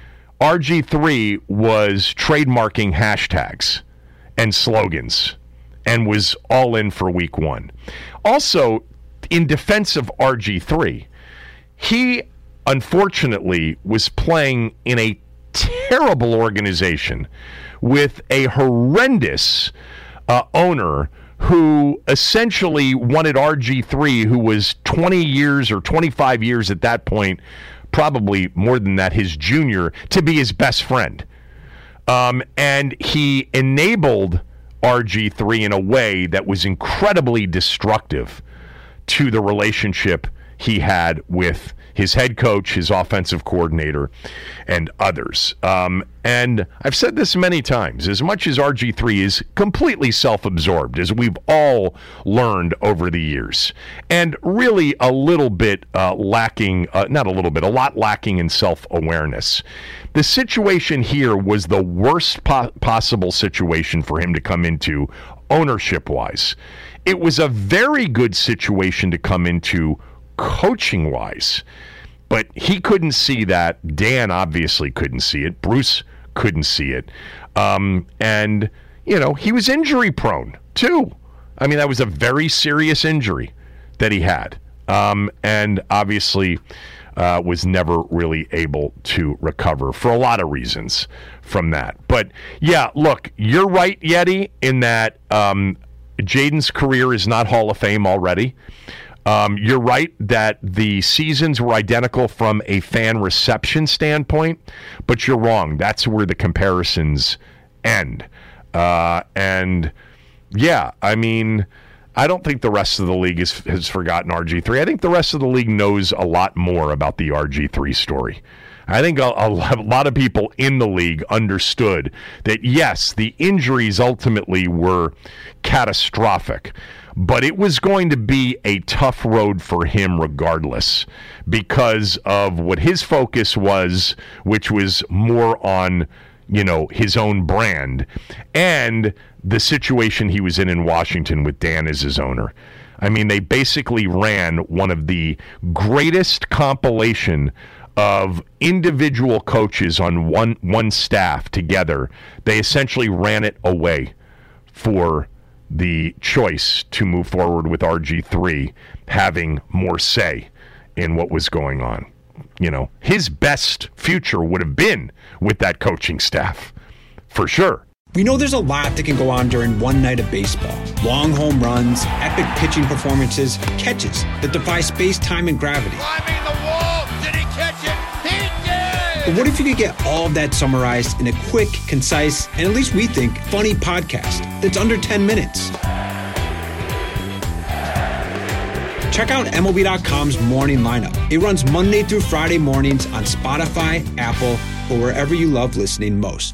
RG3 was trademarking hashtags and slogans and was all in for week one. Also, in defense of RG3, he unfortunately was playing in a terrible organization with a horrendous owner who essentially wanted RG3, who was 20 years or 25 years at that point, probably more than that, his junior, to be his best friend. And he enabled RG3 in a way that was incredibly destructive to the relationship he had with his head coach, his offensive coordinator, and others. And I've said this many times, as much as RG3 is completely self-absorbed, as we've all learned over the years, and really a little bit lacking, not a little bit, a lot lacking in self-awareness. The situation here was the worst possible situation for him to come into ownership-wise. It was a very good situation to come into coaching-wise, but he couldn't see that. Dan obviously couldn't see it. Bruce couldn't see it. And, you know, he was injury-prone, too. I mean, that was a very serious injury that he had. And obviously was never really able to recover for a lot of reasons from that. But, yeah, look, you're right, Yeti, in that Jayden's career is not Hall of Fame already. You're right that the seasons were identical from a fan reception standpoint, but you're wrong. That's where the comparisons end. And, yeah, I mean, I don't think the rest of the league has forgotten RG3. I think the rest of the league knows a lot more about the RG3 story. I think a lot of people in the league understood that, yes, the injuries ultimately were catastrophic, but it was going to be a tough road for him regardless because of what his focus was, which was more on, you know, his own brand and the situation he was in Washington with Dan as his owner. I mean, they basically ran one of the greatest compilation of individual coaches on one staff together. They essentially ran it away for the choice to move forward with RG3 having more say in what was going on. You know, his best future would have been with that coaching staff, for sure. We know there's a lot that can go on during one night of baseball. Long home runs, epic pitching performances, catches that defy space, time, and gravity. Climbing the wall. Did he catch it? He did! But what if you could get all of that summarized in a quick, concise, and at least we think, funny podcast that's under 10 minutes? Check out MLB.com's Morning Lineup. It runs Monday through Friday mornings on Spotify, Apple, or wherever you love listening most.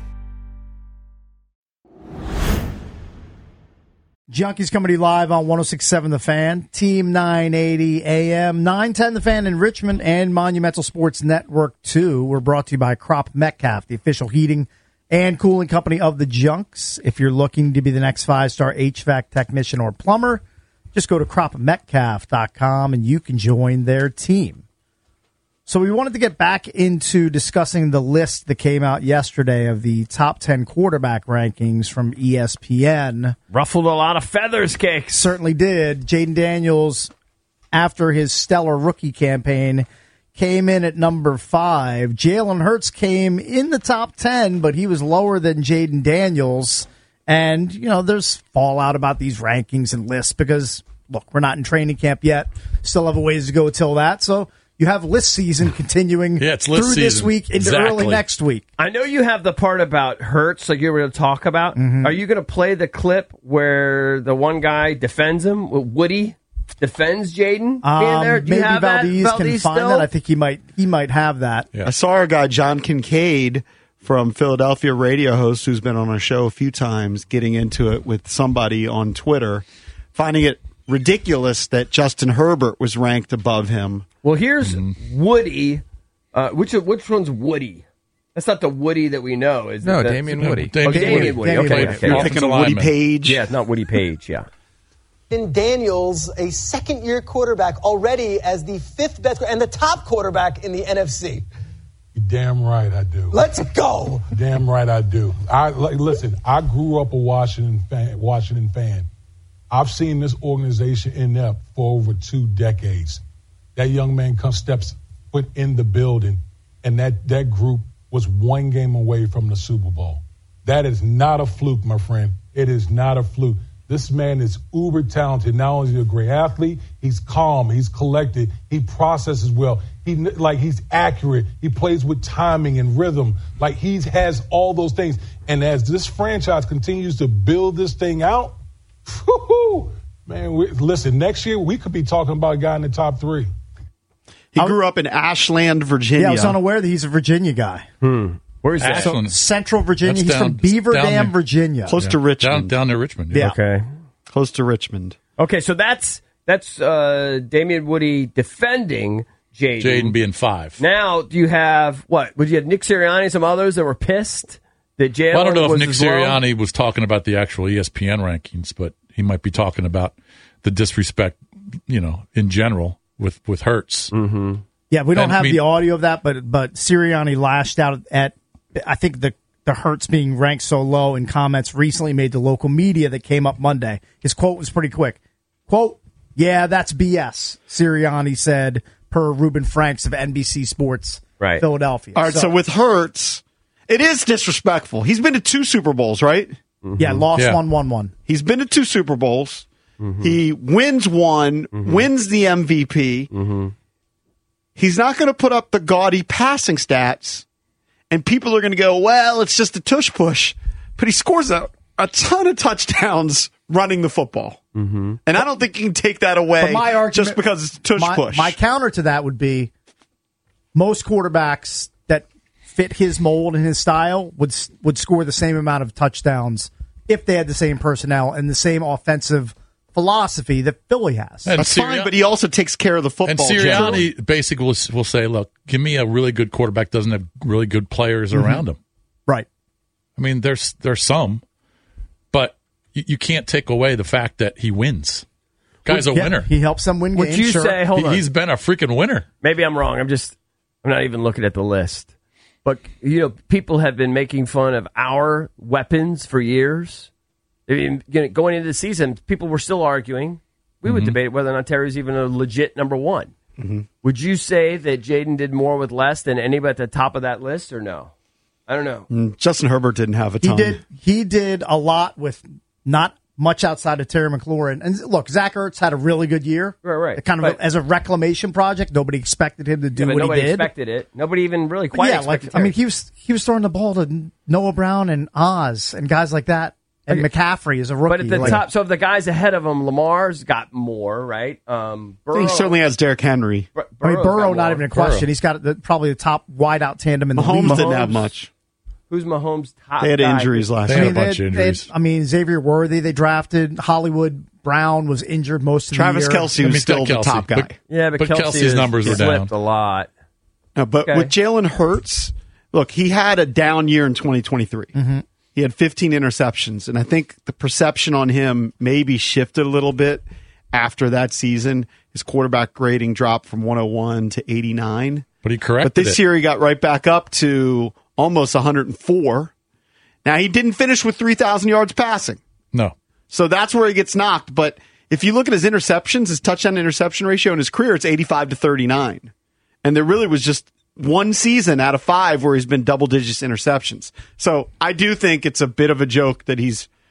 Junkies coming to you live on 106.7 The Fan, Team 980 AM, 910 The Fan in Richmond, and Monumental Sports Network 2. We're brought to you by Crop Metcalf, the official heating and cooling company of the Junks. If you're looking to be the next 5-star HVAC technician or plumber, just go to cropmetcalf.com and you can join their team. So we wanted to get back into discussing the list that came out yesterday of the top 10 quarterback rankings from ESPN. Ruffled a lot of feathers, Cake. Certainly did. Jayden Daniels, after his stellar rookie campaign, came in at number 5. Jalen Hurts came in the top 10, but he was lower than Jayden Daniels. And, you know, there's fallout about these rankings and lists because, look, we're not in training camp yet. Still have a ways to go till that. So you have list season continuing through this week into early next week. I know you have the part about Hurts, like you were going to talk about. Mm-hmm. Are you going to play the clip where the one guy defends him? Woody defends Jayden being there? Do you have Valdez that? Can find that. I think he might have that. Yeah. I saw our guy John Kincaid from Philadelphia radio host who's been on our show a few times getting into it with somebody on Twitter, finding it ridiculous that Justin Herbert was ranked above him. Well, here's Woody. Which one's Woody? That's not the Woody that we know. Is no, Damian Woody. Damian Woody. Okay. You're thinking of Woody Page. Yeah, it's not Woody Page, yeah. Daniels, a second-year quarterback, already as the 5th best and the top quarterback in the NFC. You're damn right I do. Let's go. Damn right I do. Listen, I grew up a Washington fan. I've seen this organization inept for over 2 decades. That young man steps foot in the building, and that group was 1 game away from the Super Bowl. That is not a fluke, my friend. It is not a fluke. This man is uber talented. Not only is he a great athlete, he's calm, he's collected, he processes well. He's accurate. He plays with timing and rhythm. Like he has all those things. And as this franchise continues to build this thing out, man, listen, next year we could be talking about a guy in the top 3. He grew up in Ashland, Virginia. Yeah, I was unaware that he's a Virginia guy. Where is that? So, Central Virginia. He's from Beaver Dam, Virginia. Close to Richmond. Down near Richmond. Yeah. Okay. Close to Richmond. Okay, so that's Damian Woody defending Jaden. Jaden being 5. Now, do you have, what? Would you have Nick Sirianni and some others that were pissed that Jalen I don't know if Nick as low? Sirianni was talking about the actual ESPN rankings, but he might be talking about the disrespect, in general with Hurts. Mm-hmm. Yeah, we don't have the audio of that, but Sirianni lashed out at, I think, the Hurts being ranked so low in comments recently made to local media that came up Monday. His quote was pretty quick. Quote, "Yeah, that's BS," Sirianni said, per Reuben Franks of NBC Sports Philadelphia. All right, so with Hurts, it is disrespectful. He's been to 2 Super Bowls, right? Mm-hmm. Yeah, lost 1-1-1. He's been to 2 Super Bowls. Mm-hmm. He wins 1, wins the MVP. Mm-hmm. He's not going to put up the gaudy passing stats, and people are going to go, well, it's just a tush push. But he scores a ton of touchdowns running the football. Mm-hmm. And I don't think you can take that away just because it's a tush push. My counter to that would be most quarterbacks that fit his mold and his style would score the same amount of touchdowns if they had the same personnel and the same offensive philosophy that Philly has. And that's fine, but he also takes care of the football. And Sirianni basically will say, look, give me a really good quarterback doesn't have really good players around him. Right. I mean, there's some, but you can't take away the fact that he wins. Guy's a winner. He helps them win games. Would you say, hold on. He's been a freaking winner. Maybe I'm wrong. I'm not even looking at the list. But, people have been making fun of our weapons for years. I mean, going into the season, people were still arguing. We would debate whether or not Terry's even a legit number 1. Mm-hmm. Would you say that Jaden did more with less than anybody at the top of that list, or no? I don't know. Justin Herbert didn't have a ton. He did a lot with not much outside of Terry McLaurin. And look, Zach Ertz had a really good year. Right. Kind of as a reclamation project. Nobody expected him to do what he did. Nobody expected it. Nobody even really quite expected it. I mean, he was throwing the ball to Noah Brown and Oz and guys like that. And McCaffrey is a rookie. But at the top, so of the guys ahead of him, Lamar's got more, right? Burrow, he certainly has Derrick Henry. Burrow, not even a question. He's got probably the top wideout tandem in the league. Mahomes didn't have much. Who's Mahomes' top They had guy? injuries last year. They had a bunch of injuries. Xavier Worthy they drafted. Hollywood Brown was injured most of Travis the year. Kelce was still the top guy. But Kelce's numbers were down a lot. No, but with Jalen Hurts, look, he had a down year in 2023. Mm-hmm. He had 15 interceptions, and I think the perception on him maybe shifted a little bit after that season. His quarterback grading dropped from 101 to 89. But he corrected But this year he got right back up to almost 104. Now, he didn't finish with 3,000 yards passing. No. So that's where he gets knocked. But if you look at his interceptions, his touchdown interception ratio in his career, it's 85 to 39. And there really was just one season out of 5 where he's been double digits interceptions. So I do think it's a bit of a joke that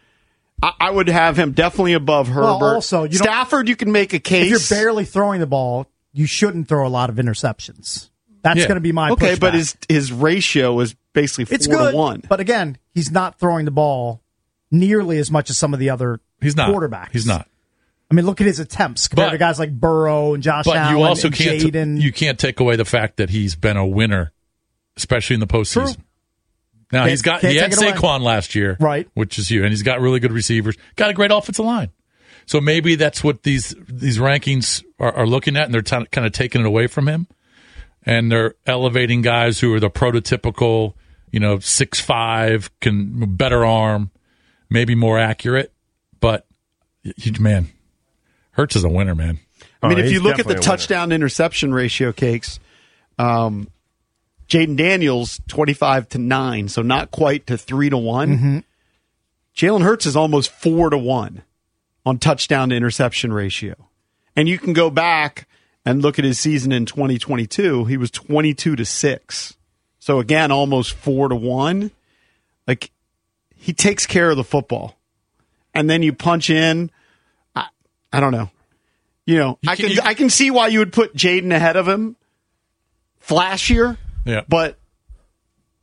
I would have him definitely above Herbert. Well, also, Stafford, you can make a case. If you're barely throwing the ball, you shouldn't throw a lot of interceptions. That's going to be my pushback. But his ratio is basically 4 to 1. But again, he's not throwing the ball nearly as much as some of the other quarterbacks. He's not. I mean, look at his attempts compared to guys like Burrow and Josh Allen you also and can't Jaden. You can't take away the fact that he's been a winner, especially in the postseason. True. Now he had Saquon last year, right? Which is huge, and he's got really good receivers, got a great offensive line. So maybe that's what these rankings are looking at, and they're kind of taking it away from him, and they're elevating guys who are the prototypical, 6'5", can better arm, maybe more accurate, but man. Hurts is a winner, man. I mean, if you look at the touchdown interception ratio, Cakes, Jaden Daniels 25 to 9, so not quite to 3 to 1. Mm-hmm. Jalen Hurts is almost 4 to 1 on touchdown to interception ratio. And you can go back and look at his season in 2022. He was 22 to 6. So again, almost 4 to 1. Like, he takes care of the football. And then you punch in. I don't know. I can see why you would put Jaden ahead of him flashier. Yeah. But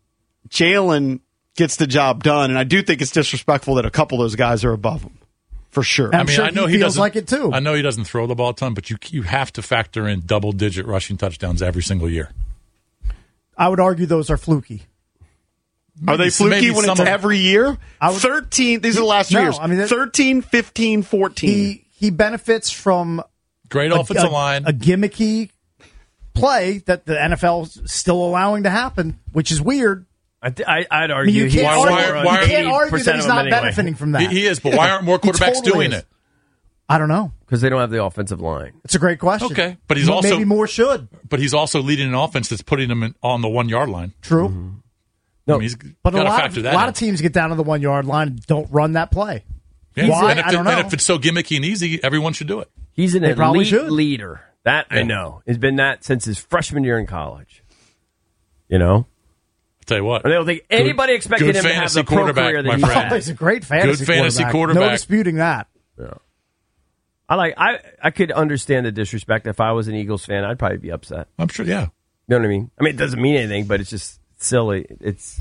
Jalen gets the job done, and I do think it's disrespectful that a couple of those guys are above him. For sure. I know he feels like it too. I know he doesn't throw the ball a ton, but you have to factor in double-digit rushing touchdowns every single year. I would argue those are fluky. Are they fluky when it's every year? 13. These are the last 2 years. 13, 15, 14. He benefits from great offensive line, a gimmicky play that the NFL is still allowing to happen, which is weird. I'd argue you can't argue that he's not benefiting from that. He is, but why aren't more quarterbacks doing it? I don't know. Because they don't have the offensive line. It's a great question. Okay, but he's also maybe more should. But he's also leading an offense that's putting them on the 1 yard line. True. Mm-hmm. No, I mean, but a lot of teams get down to the 1 yard line and don't run that play. Yeah. Why? I don't know. And if it's so gimmicky and easy, everyone should do it. He's an elite leader. That I know. He's been that since his freshman year in college. You know? I'll tell you what. I don't think anybody expected him to have the pro career that he's had. He's a great fantasy quarterback. No disputing that. Yeah. I could understand the disrespect. If I was an Eagles fan, I'd probably be upset. I'm sure, yeah. You know what I mean? I mean, it doesn't mean anything, but it's just silly. It's,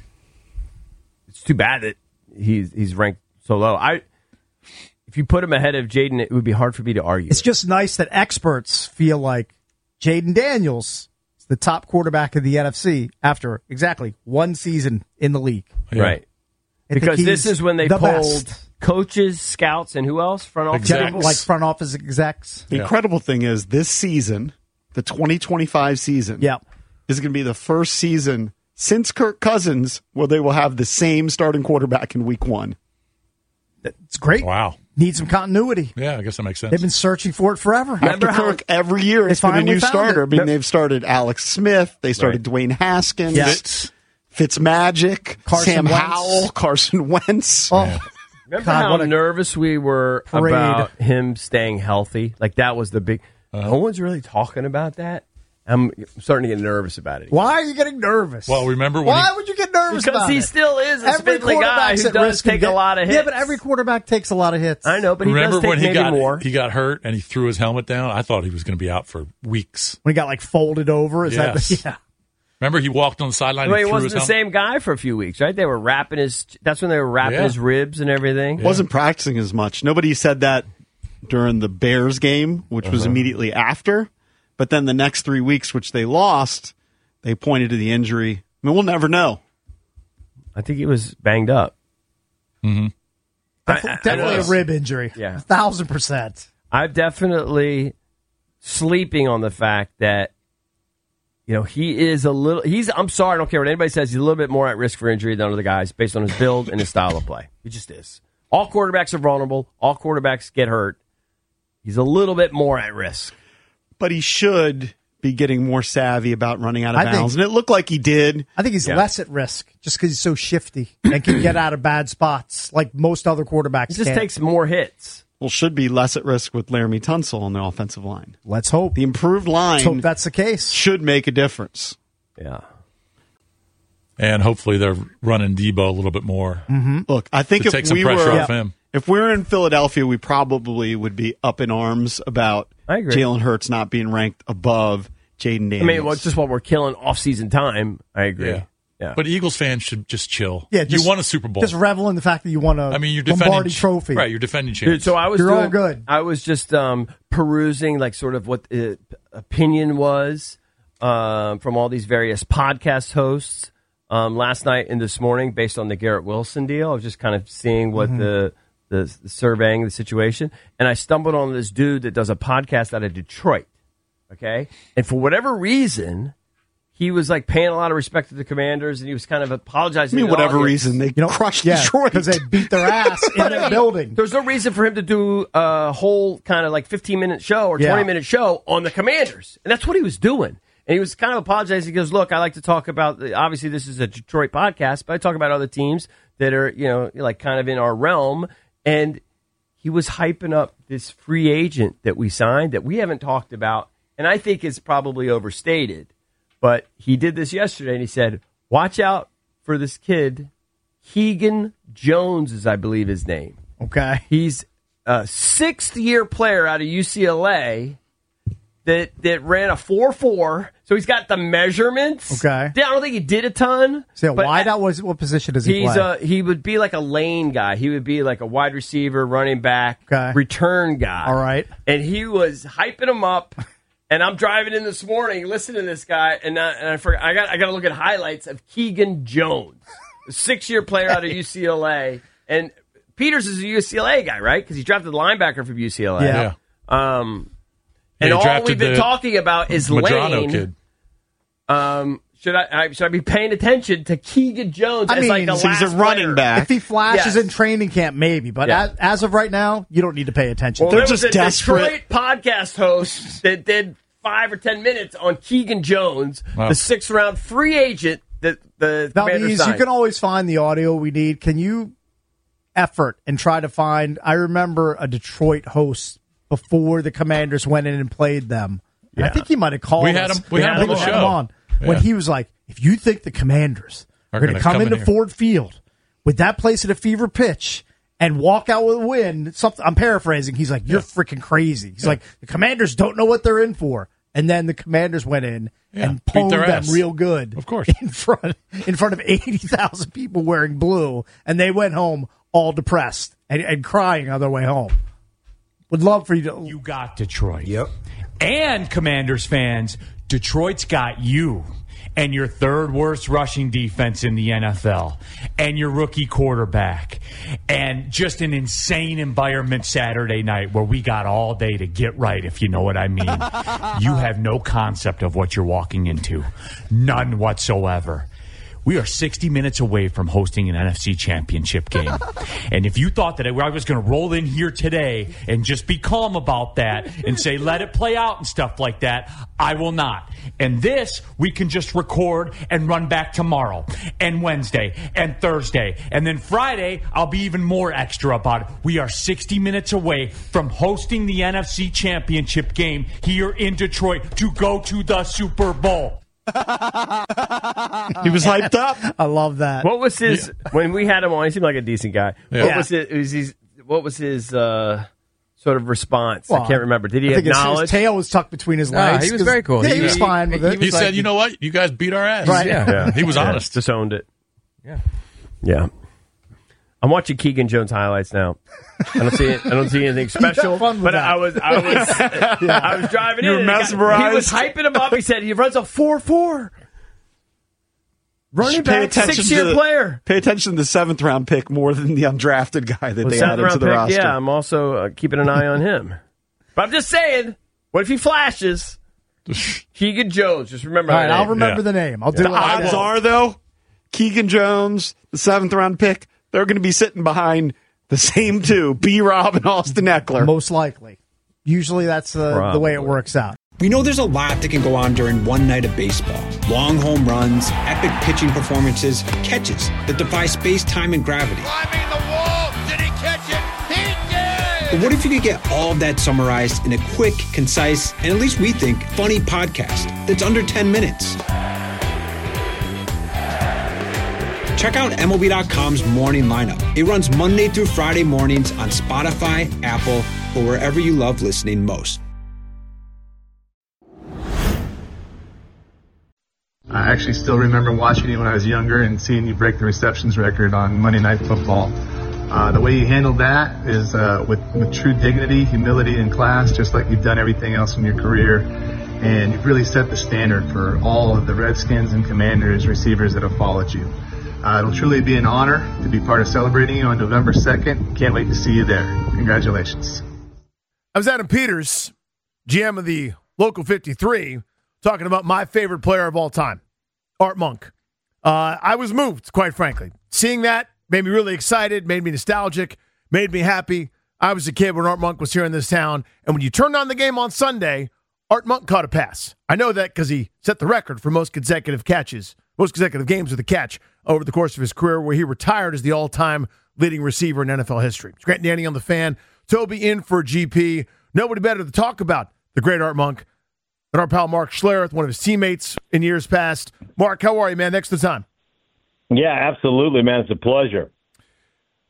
it's too bad that he's ranked so low. If you put him ahead of Jaden, it would be hard for me to argue. It's just nice that experts feel like Jaden Daniels is the top quarterback of the NFC after exactly 1 season in the league. Yeah. Right. Because this is when they polled coaches, scouts, and who else? Front office execs. Like front office execs. The incredible thing is this season, the 2025 season, is going to be the first season since Kirk Cousins where they will have the same starting quarterback in week 1. It's great. Wow. Need some continuity. Yeah, I guess that makes sense. They've been searching for it forever. After Kirk, every year it's been a new starter. I mean, they've started Alex Smith. They started Dwayne Haskins. Fitzmagic. Sam Howell. Carson Wentz. Oh. Remember how nervous we were about him staying healthy? Like, that was the big... No one's really talking about that. I'm starting to get nervous about it. Why are you getting nervous? Well, remember why would you get nervous about it? Because he still is a spindly guy who does take a lot of hits. Yeah, but every quarterback takes a lot of hits. I know, but he does take maybe more. He got hurt and he threw his helmet down? I thought he was going to be out for weeks. When he got, like, folded over? Yeah. Remember, he walked on the sideline and he threw wasn't his the helmet? same guy for a few weeks, right? They were wrapping his... That's when they were wrapping his ribs and everything. Wasn't practicing as much. Nobody said that during the Bears game, which was immediately after. But then the next 3 weeks, which they lost, they pointed to the injury. I mean, we'll never know. I think he was banged up. Mm-hmm. Definitely a rib injury. Yeah. 1,000%. I'm definitely sleeping on the fact that, he is a little... I'm sorry, I don't care what anybody says. He's a little bit more at risk for injury than other guys based on his build and his style of play. He just is. All quarterbacks are vulnerable. All quarterbacks get hurt. He's a little bit more at risk. But he should be getting more savvy about running out of bounds. And it looked like he did. I think he's less at risk just because he's so shifty and can get out of bad spots like most other quarterbacks He just takes more hits. Well, should be less at risk with Laramie Tunsil on the offensive line. Let's hope. The improved line Let's hope that's the case. Should make a difference. Yeah. And hopefully they're running Debo a little bit more. Mm-hmm. Look, I think if we were off him. If we were in Philadelphia, we probably would be up in arms about Jalen Hurts not being ranked above Jaden Daniels. I mean, it's just what we're killing off-season time. I agree. Yeah. But Eagles fans should just chill. Yeah, you won a Super Bowl. Just revel in the fact that you won a Lombardi trophy. Right, you're defending champions. Dude, so you're all good. I was just perusing like sort of what the opinion was from all these various podcast hosts last night and this morning based on the Garrett Wilson deal. I was just kind of seeing what the surveying the situation, and I stumbled on this dude that does a podcast out of Detroit. Okay, and for whatever reason, he was like paying a lot of respect to the Commanders, and he was kind of apologizing. I mean, whatever reason they crushed Detroit because they beat their ass in their building. There's no reason for him to do a whole kind of like 15-minute show or 20-minute show on the Commanders, and that's what he was doing. And he was kind of apologizing. He goes, "Look, I like to talk about. Obviously, this is a Detroit podcast, but I talk about other teams that are, like kind of in our realm." And he was hyping up this free agent that we signed that we haven't talked about, and I think it's probably overstated. But he did this yesterday, and he said, watch out for this kid. Keegan Jones is, I believe, his name. Okay. He's a 6th-year player out of UCLA, that ran a 4.4. So he's got the measurements. Okay. I don't think he did a ton. So wideout, what position does he play? He would be like a lane guy. He would be like a wide receiver, running back, return guy. All right. And he was hyping him up. And I'm driving in this morning, listening to this guy, and I forgot. I got to look at highlights of Keegan Jones, a 6-year player out of UCLA. And Peters is a UCLA guy, right? Because he drafted the linebacker from UCLA. Yeah. And all we've been talking about is Madrano Lane. Kid. Should I be paying attention to Keegan Jones as like a last he's a running back? If he flashes in training camp, maybe. But as of right now, you don't need to pay attention. Well, They're there was just a desperate. Detroit podcast host that did 5 or 10 minutes on Keegan Jones, the 6th-round free agent that the Commanders signed. You can always find the audio we need. Can you effort and try to find? I remember a Detroit host before the Commanders went in and played them. And I think he might have called us. We had him on the show. When he was like, if you think the Commanders are going to come into Ford Field with that place at a fever pitch and walk out with a win, I'm paraphrasing. He's like, you're freaking crazy. He's like, the Commanders don't know what they're in for. And then the Commanders went in and pwned them real good. Of course. In front of 80,000 people wearing blue. And they went home all depressed and crying on their way home. Would love for you to. You got Detroit. Yep. And Commanders fans, Detroit's got you and your third worst rushing defense in the NFL and your rookie quarterback and just an insane environment Saturday night where we got all day to get right, if you know what I mean. You have no concept of what you're walking into. None whatsoever. We are 60 minutes away from hosting an NFC championship game. And if you thought that I was going to roll in here today and just be calm about that and say, let it play out and stuff like that, I will not. And this, we can just record and run back tomorrow and Wednesday and Thursday. And then Friday, I'll be even more extra about it. We are 60 minutes away from hosting the NFC championship game here in Detroit to go to the Super Bowl. He was hyped up. I love that. What was his when we had him on? He seemed like a decent guy. What was his sort of response? Well, I can't remember. Did he I think acknowledge? His tail was tucked between his legs. He was very cool. Yeah, he was fine with it. He said, "You know what? You guys beat our ass." Right. Yeah. He was honest. Just owned it. Yeah. I'm watching Keegan Jones highlights now. I don't see anything special. But I was driving in. You were mesmerized. He was hyping him up. He said he runs a 4.4. Running back, 6-year player. Pay attention to the 7th-round pick more than the undrafted guy that they added to the roster. Yeah, I'm also keeping an eye on him. But I'm just saying, what if he flashes? Keegan Jones. Just remember that name. I'll remember the name. I'll do it. The odds are, though, Keegan Jones, the 7th-round pick, they're going to be sitting behind the same two, B-Rob and Austin Eckler. Most likely. Usually that's the way it works out. We know there's a lot that can go on during one night of baseball. Long home runs, epic pitching performances, catches that defy space, time, and gravity. Climbing the wall. Did he catch it? He did! But what if you could get all of that summarized in a quick, concise, and at least we think, funny podcast that's under 10 minutes? Check out MLB.com's Morning Lineup. It runs Monday through Friday mornings on Spotify, Apple, or wherever you love listening most. I actually still remember watching you when I was younger and seeing you break the receptions record on Monday Night Football. The way you handled that is with true dignity, humility, and class, just like you've done everything else in your career. And you've really set the standard for all of the Redskins and Commanders receivers that have followed you. It'll truly be an honor to be part of celebrating you on November 2nd. Can't wait to see you there. Congratulations. I was Adam Peters, GM of the Local 53, talking about my favorite player of all time, Art Monk. I was moved, quite frankly. Seeing that made me really excited, made me nostalgic, made me happy. I was a kid when Art Monk was here in this town, and when you turned on the game on Sunday, Art Monk caught a pass. I know that because he set the record for most consecutive games with a catch over the course of his career, where he retired as the all-time leading receiver in NFL history. It's Grant Danny on The Fan. Toby in for GP. Nobody better to talk about the great Art Monk than our pal Mark Schlereth, one of his teammates in years past. Mark, how are you, man? Thanks for the time. Yeah, absolutely, man. It's a pleasure.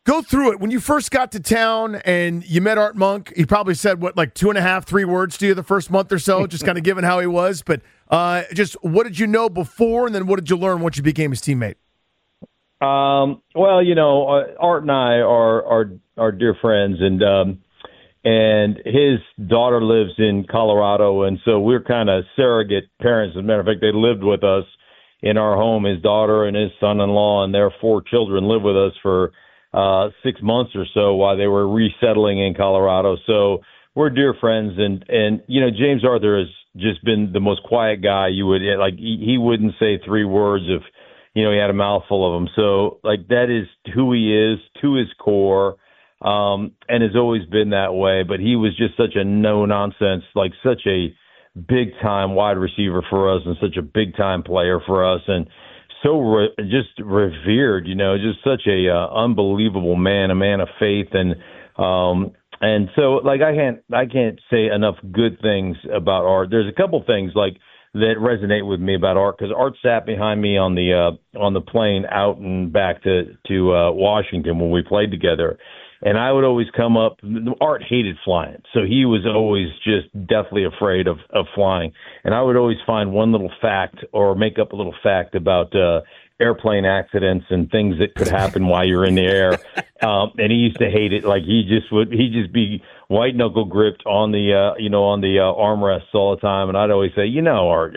Go through it. When you first got to town and you met Art Monk, he probably said, 2.5, 3 words to you the first month or so, just kind of given how he was. But just what did you know before, and then what did you learn once you became his teammate? Well, Art and I are dear friends, and his daughter lives in Colorado, and so we're kind of surrogate parents. As a matter of fact, they lived with us in our home. His daughter and his son-in-law and their 4 children lived with us for 6 months or so while they were resettling in Colorado. So we're dear friends, and James Arthur has just been the most quiet guy. You would he wouldn't say 3 words if he had a mouthful of them. So that is who he is to his core, and has always been that way. But he was just such a no nonsense, such a big time wide receiver for us, and such a big time player for us, and so just revered, just such a unbelievable man, a man of faith, and so I can't say enough good things about Art. There's a couple things that resonate with me about Art, because Art sat behind me on the plane out and back to Washington when we played together. And I would always come up. Art hated flying, so he was always just deathly afraid of flying. And I would always find one little fact or make up a little fact about airplane accidents and things that could happen while you're in the air. And he used to hate it. He'd just be white knuckle gripped on the armrests all the time. And I'd always say, Art,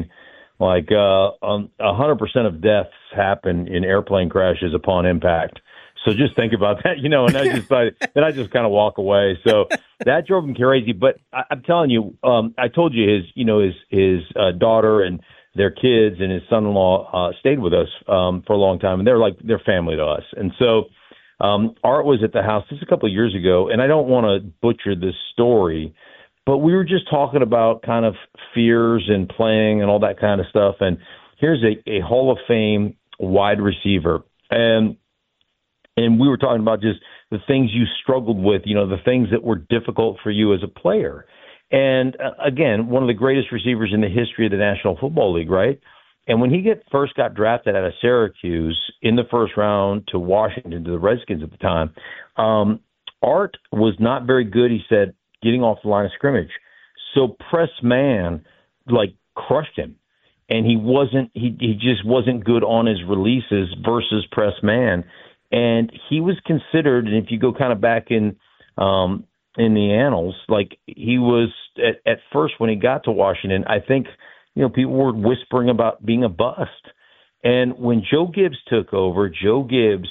100% of deaths happen in airplane crashes upon impact. So just think about that, and I just kind of walk away. So that drove him crazy. But I'm telling you, I told you his daughter and their kids and his son-in-law stayed with us for a long time, and they're family to us. And so Art was at the house just a couple of years ago, and I don't want to butcher this story, but we were just talking about kind of fears and playing and all that kind of stuff. And here's a Hall of Fame wide receiver, and we were talking about just the things you struggled with, the things that were difficult for you as a player. And again, one of the greatest receivers in the history of the National Football League, right? And when he first got drafted out of Syracuse in the first round to Washington, to the Redskins at the time, Art was not very good, he said, getting off the line of scrimmage. So press man, crushed him. And he just wasn't good on his releases versus press man. And he was considered, and if you go kind of back in the annals, he was at first when he got to Washington, I think, people were whispering about being a bust. And when Joe Gibbs took over, Joe Gibbs,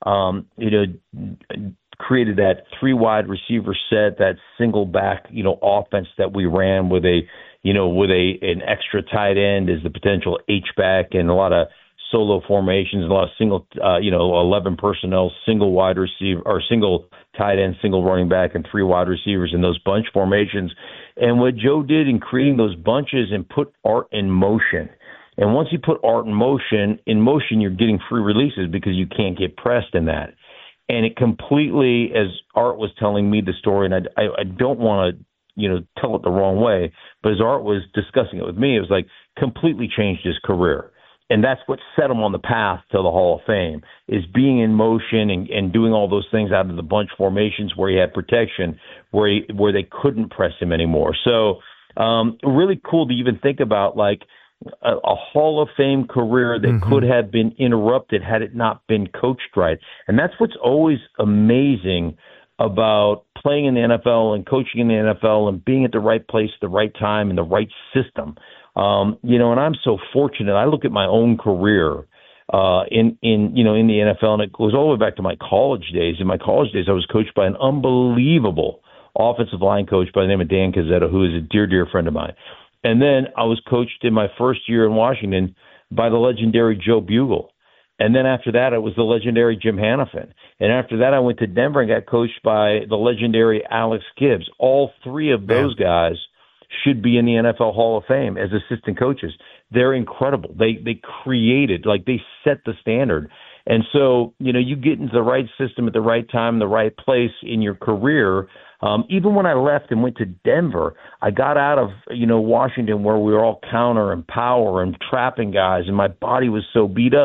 created that 3 wide receiver set, that single back, offense that we ran with an extra tight end as the potential H-back, and a lot of solo formations, a lot of single, 11 personnel, single wide receiver or single tight end, single running back, and 3 wide receivers in those bunch formations. And what Joe did in creating those bunches and put Art in motion. And once you put Art in motion, you're getting free releases because you can't get pressed in that. And it completely, as Art was telling me the story, and I don't want to, tell it the wrong way, but as Art was discussing it with me, it was completely changed his career. And that's what set him on the path to the Hall of Fame, is being in motion and doing all those things out of the bunch formations where he had protection, where they couldn't press him anymore. So really cool to even think about a Hall of Fame career that could have been interrupted had it not been coached right. And that's what's always amazing about playing in the NFL and coaching in the NFL and being at the right place at the right time in the right system. And I'm so fortunate. I look at my own career in the NFL, and it goes all the way back to my college days. In my college days, I was coached by an unbelievable offensive line coach by the name of Dan Cazzetto, who is a dear, dear friend of mine. And then I was coached in my first year in Washington by the legendary Joe Bugel. And then after that, it was the legendary Jim Hanifin. And after that, I went to Denver and got coached by the legendary Alex Gibbs. All 3 of those guys should be in the NFL Hall of Fame as assistant coaches. They're incredible. They created, they set the standard. And so, you get into the right system at the right time, the right place in your career. Even when I left and went to Denver, I got out of, Washington, where we were all counter and power and trapping guys, and my body was so beat up.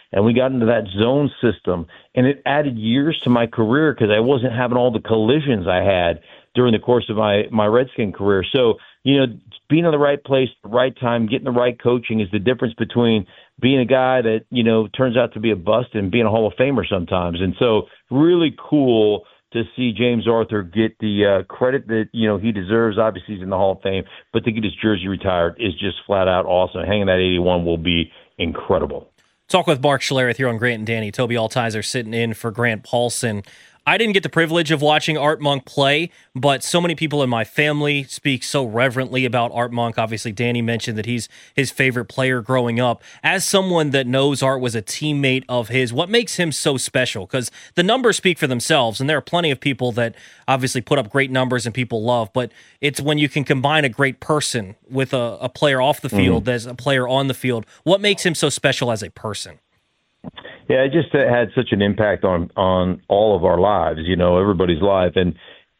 and we got into that zone system, and it added years to my career because I wasn't having all the collisions I had during the course of my Redskin career. So, being in the right place, the right time, getting the right coaching is the difference between being a guy that, turns out to be a bust and being a Hall of Famer sometimes. And so really cool to see James Arthur get the credit that, he deserves. Obviously, he's in the Hall of Fame, but to get his jersey retired is just flat out awesome. Hanging that 81 will be incredible. Talk with Mark Schlereth here on Grant and Danny. Toby Altizer sitting in for Grant Paulson. I didn't get the privilege of watching Art Monk play, but so many people in my family speak so reverently about Art Monk. Obviously, Danny mentioned that he's his favorite player growing up. As someone that knows Art was a teammate of his, what makes him so special? Because the numbers speak for themselves, and there are plenty of people that obviously put up great numbers and people love, but it's when you can combine a great person with a player off the field as a player on the field. What makes him so special as a person? Yeah, it just had such an impact on all of our lives, everybody's life. And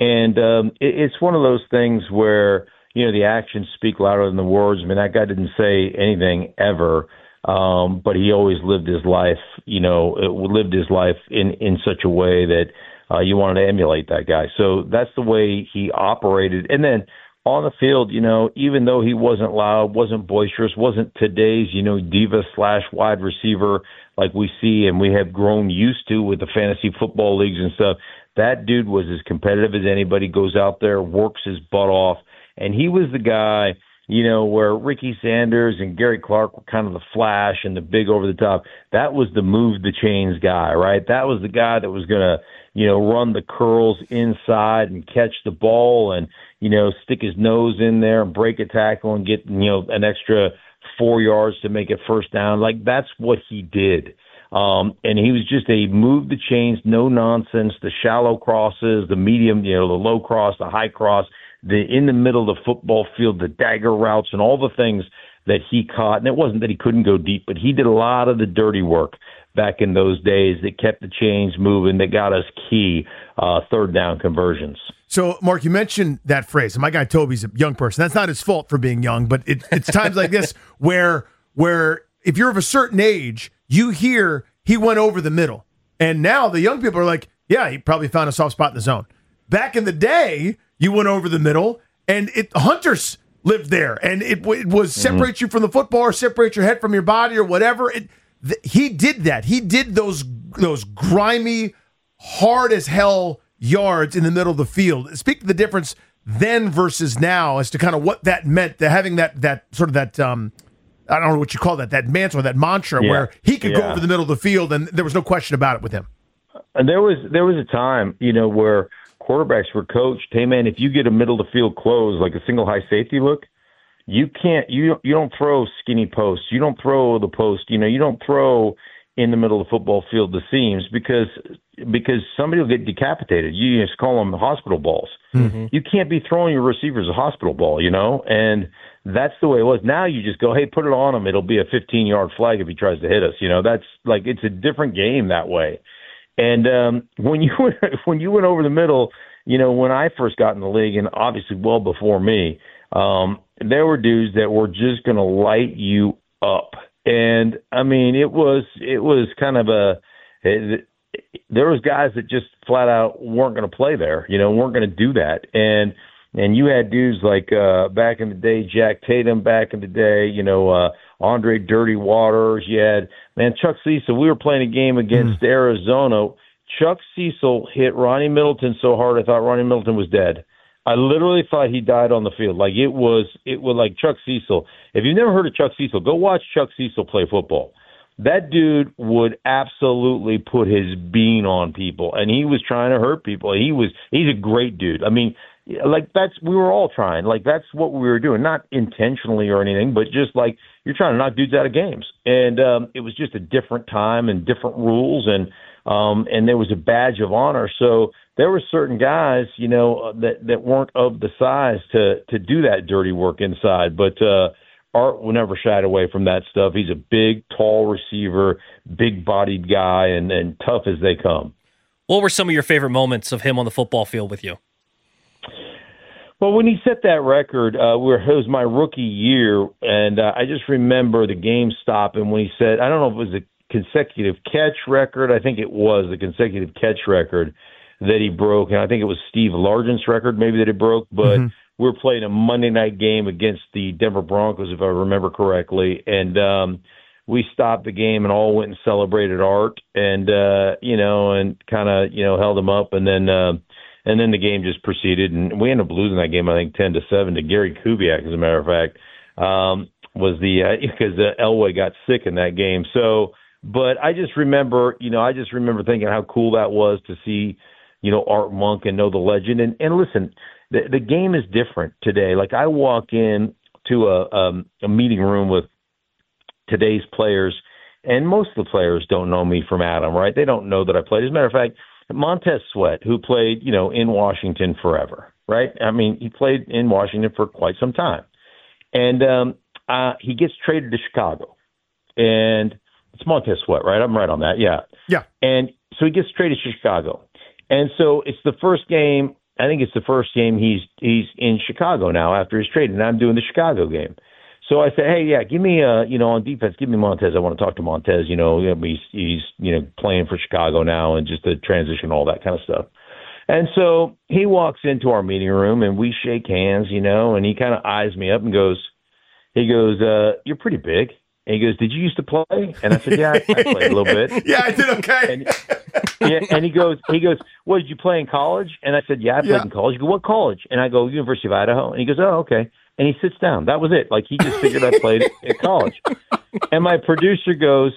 it's one of those things where, the actions speak louder than the words. I mean, that guy didn't say anything ever, but he always lived his life, lived his life in such a way that you wanted to emulate that guy. So that's the way he operated. And then on the field, even though he wasn't loud, wasn't boisterous, wasn't today's, diva/wide receiver like we see and we have grown used to with the fantasy football leagues and stuff, that dude was as competitive as anybody, goes out there, works his butt off. And he was the guy, where Ricky Sanders and Gary Clark were kind of the flash and the big over the top. That was the move the chains guy, right? That was the guy that was going to, run the curls inside and catch the ball and, stick his nose in there and break a tackle and get, an extra 4 yards to make it first down. Like, that's what he did. And he was just a move the chains, no nonsense, the shallow crosses, the medium, the low cross, the high cross, the in the middle of the football field, the dagger routes and all the things that he caught. And it wasn't that he couldn't go deep, but he did a lot of the dirty work back in those days that kept the chains moving, that got us key third down conversions. So, Mark, you mentioned that phrase. And my guy Toby's a young person. That's not his fault for being young, but it's times like this where if you're of a certain age, you hear he went over the middle. And now the young people are like, yeah, he probably found a soft spot in the zone. Back in the day, you went over the middle, and hunters lived there. And it was separate you from the football or separate your head from your body or whatever. He did that. He did those grimy, hard as hell yards in the middle of the field. Speak to the difference then versus now as to kind of what that meant, to having that sort of that I don't know what you call that mantra, that mantra where he could go over the middle of the field and there was no question about it with him. And there was a time, where quarterbacks were coached, hey man, if you get a middle of the field close, like a single high safety look, you don't throw skinny posts. You don't throw the post, you don't throw in the middle of the football field the seams because somebody will get decapitated. You just call them hospital balls. Mm-hmm. You can't be throwing your receivers a hospital ball, and that's the way it was. Now you just go, hey, put it on him. It'll be a 15-yard flag if he tries to hit us. That's like, it's a different game that way. And when you went over the middle, when I first got in the league, and obviously well before me, there were dudes that were just going to light you up. And I mean, it was kind of there was guys that just flat out weren't going to play there, weren't going to do that. And you had dudes like back in the day, Jack Tatum back in the day, Andre Dirty Waters. You had, Chuck Cecil. We were playing a game against Arizona. Chuck Cecil hit Ronnie Middleton so hard I thought Ronnie Middleton was dead. I literally thought he died on the field. Like it was like Chuck Cecil. If you've never heard of Chuck Cecil, go watch Chuck Cecil play football. That dude would absolutely put his bean on people, and he was trying to hurt people. He's a great dude. I mean, like we were all trying. Like that's what we were doing, not intentionally or anything, but just like you're trying to knock dudes out of games. And it was just a different time and different rules, and there was a badge of honor. So there were certain guys, that weren't of the size to do that dirty work inside. But Art never shied away from that stuff. He's a big, tall receiver, big-bodied guy, and tough as they come. What were some of your favorite moments of him on the football field with you? Well, when he set that record, it was my rookie year, and I just remember the game stopping when he said, I don't know if it was consecutive catch record. I think it was the consecutive catch record that he broke, and I think it was Steve Largent's record maybe that he broke, but we were playing a Monday night game against the Denver Broncos, if I remember correctly, and we stopped the game and all went and celebrated Art, and and kind of held him up, and then the game just proceeded, and we ended up losing that game, I think 10-7 to Gary Kubiak, as a matter of fact, was because Elway got sick in that game. So, but I just remember thinking how cool that was to see, Art Monk and know the legend, and listen, the game is different today. Like, I walk in to a meeting room with today's players, and most of the players don't know me from Adam, right? They don't know that I played. As a matter of fact, Montez Sweat, who played, in Washington forever, right? I mean, he played in Washington for quite some time. And he gets traded to Chicago. And it's Montez Sweat, right? I'm right on that, yeah. Yeah. And so he gets traded to Chicago. And so it's the first game, I think it's the first game he's in Chicago now after he's traded, and I'm doing the Chicago game. So I said, hey, yeah, give me, on defense, give me Montez. I want to talk to Montez. He's playing for Chicago now, and just the transition, all that kind of stuff. And so he walks into our meeting room, and we shake hands, and he kind of eyes me up and goes, you're pretty big. And he goes, did you used to play? And I said, yeah, I played a little bit. Yeah, I did okay. And he goes, what, did you play in college? And I said, yeah, I played in college. You go, what college? And I go, University of Idaho. And he goes, oh, okay. And he sits down. That was it. Like, he just figured I played at college. And my producer goes,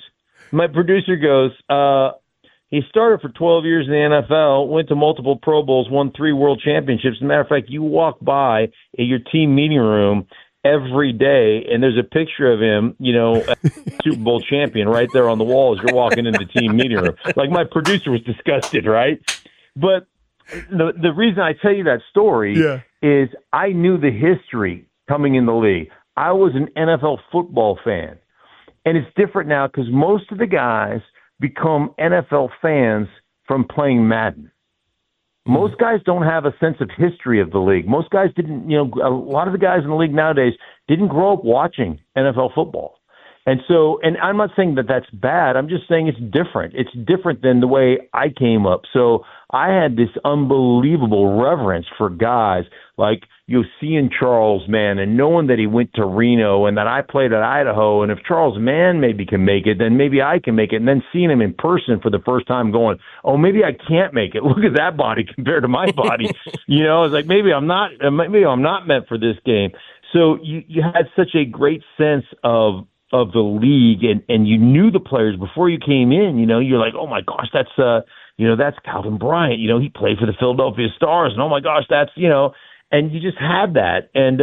he started for 12 years in the NFL, went to multiple Pro Bowls, won 3 world championships. As a matter of fact, you walk by your team meeting room every day, and there's a picture of him, Super Bowl champion right there on the wall as you're walking into the team meeting room. Like, my producer was disgusted, right? But the reason I tell you that story is I knew the history coming in the league. I was an NFL football fan. And it's different now because most of the guys become NFL fans from playing Madden. Most guys don't have a sense of history of the league. Most guys didn't, a lot of the guys in the league nowadays didn't grow up watching NFL football. And so, and I'm not saying that that's bad. I'm just saying it's different. It's different than the way I came up. So I had this unbelievable reverence for guys like seeing Charles Mann and knowing that he went to Reno and that I played at Idaho. And if Charles Mann maybe can make it, then maybe I can make it. And then seeing him in person for the first time going, oh, maybe I can't make it. Look at that body compared to my body. It's like, maybe I'm not meant for this game. So you had such a great sense of the league, and you knew the players before you came in. You're like, oh my gosh, that's that's Calvin Bryant. He played for the Philadelphia Stars, and oh my gosh, that's and you just had that, and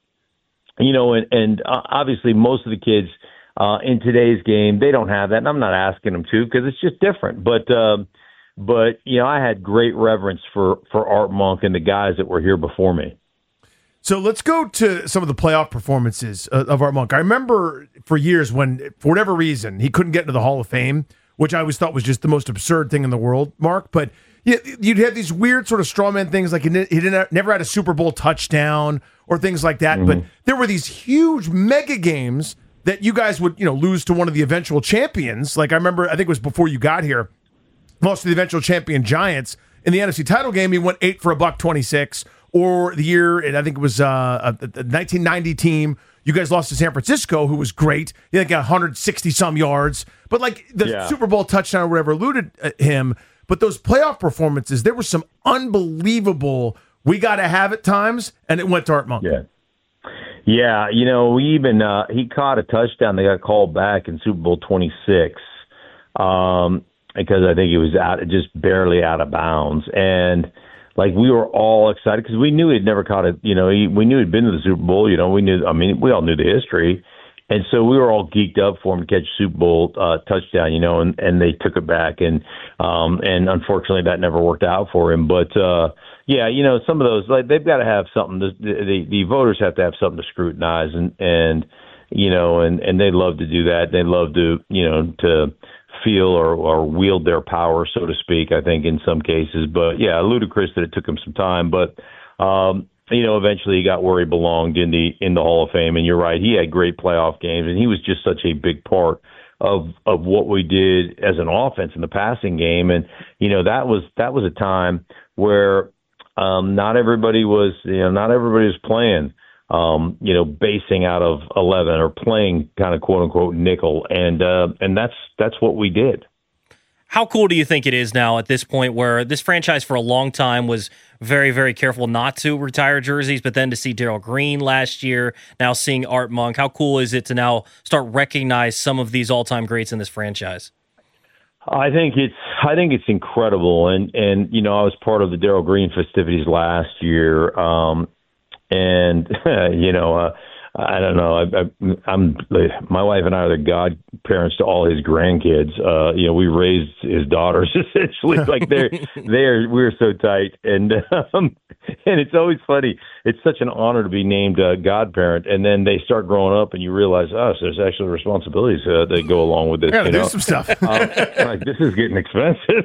obviously most of the kids in today's game, they don't have that, and I'm not asking them to because it's just different. But I had great reverence for Art Monk and the guys that were here before me. So let's go to some of the playoff performances of Art Monk. I remember for years when, for whatever reason, he couldn't get into the Hall of Fame, which I always thought was just the most absurd thing in the world, Mark. But you'd have these weird sort of strawman things, like he never had a Super Bowl touchdown or things like that. Mm-hmm. But there were these huge mega games that you guys would lose to one of the eventual champions. Like I remember, I think it was before you got here, lost to the eventual champion Giants. In the NFC title game, he went 8 for $126. Or the year, and I think it was a 1990 team, you guys lost to San Francisco, who was great. He got 160-some yards. But like the Super Bowl touchdown or whatever eluded him. But those playoff performances, there were some unbelievable, we got to have it times, and it went to Art Monk. Yeah, we even, he caught a touchdown that got called back in Super Bowl 26 because I think he was just barely out of bounds. And like, we were all excited because we knew he'd never caught it. We knew he'd been to the Super Bowl. We we all knew the history. And so we were all geeked up for him to catch a Super Bowl touchdown, and they took it back. And unfortunately that never worked out for him. But, some of those, like, they've got to have something. The voters have to have something to scrutinize and they love to do that. They love to feel or wield their power, so to speak, I think, in some cases. But, ludicrous that it took him some time. But, eventually he got where he belonged in the Hall of Fame. And you're right, he had great playoff games, and he was just such a big part of what we did as an offense in the passing game. And, that was a time where not everybody was playing, basing out of 11 or playing kind of quote unquote nickel. And that's what we did. How cool do you think it is now at this point where this franchise for a long time was very, very careful not to retire jerseys, but then to see Darrell Green last year, now seeing Art Monk, how cool is it to now start recognize some of these all-time greats in this franchise? I think it's incredible. And I was part of the Darrell Green festivities last year. I don't know. I'm my wife and I are the godparents to all his grandkids. We raised his daughters essentially. Like we're so tight, and it's always funny. It's such an honor to be named a godparent, and then they start growing up, and you realize, so there's actually responsibilities that go along with this. Yeah, do some stuff. Like this is getting expensive,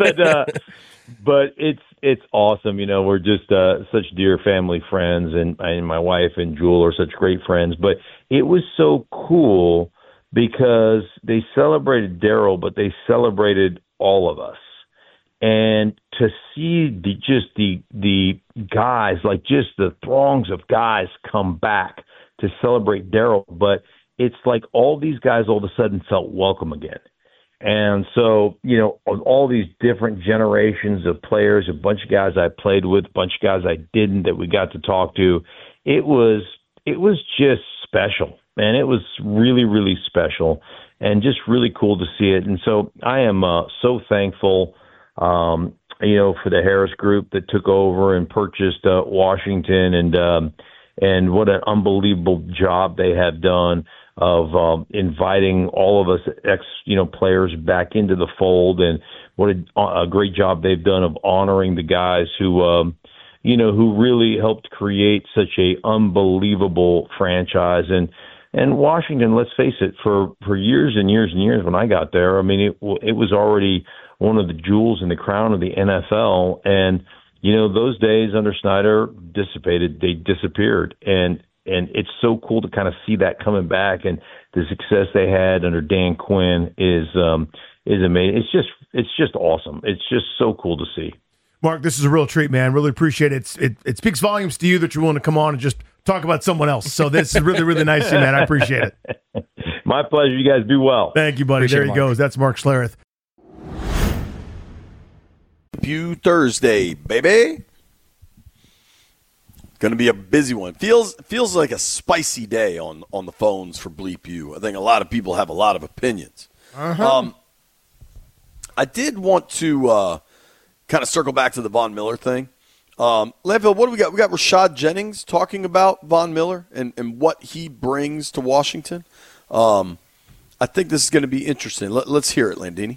but it's awesome. We're just such dear family friends, and my wife and Jewel are such great friends. But it was so cool because they celebrated Darrell, but they celebrated all of us. And to see the guys, like just the throngs of guys come back to celebrate Darrell, but it's like all these guys all of a sudden felt welcome again. And so, all these different generations of players, a bunch of guys I played with, a bunch of guys I didn't that we got to talk to, it was just special, man. It was really, really special and just really cool to see it. And so I am so thankful, for the Harris Group that took over and purchased Washington, and what an unbelievable job they have done of inviting all of us players back into the fold, and what a great job they've done of honoring the guys who really helped create such a unbelievable franchise. And Washington, let's face it, for years and years and years when I got there, I mean, it was already one of the jewels in the crown of the NFL. And, those days under Snyder dissipated, they disappeared. And it's so cool to kind of see that coming back, and the success they had under Dan Quinn is amazing. It's just awesome. It's just so cool to see. Mark, this is a real treat, man. Really appreciate it. It speaks volumes to you that you're willing to come on and just talk about someone else. So this is really, really nice of you, man. I appreciate it. My pleasure. You guys be well. Thank you, buddy. Appreciate there he goes. That's Mark Schlereth. Thursday, baby. Going to be a busy one. Feels like a spicy day on the phones for Bleep U. I think a lot of people have a lot of opinions. Uh-huh. I did want to kind of circle back to the Von Miller thing. Landfill, what do we got? We got Rashad Jennings talking about Von Miller and what he brings to Washington. I think this is going to be interesting. Let's hear it, Landini.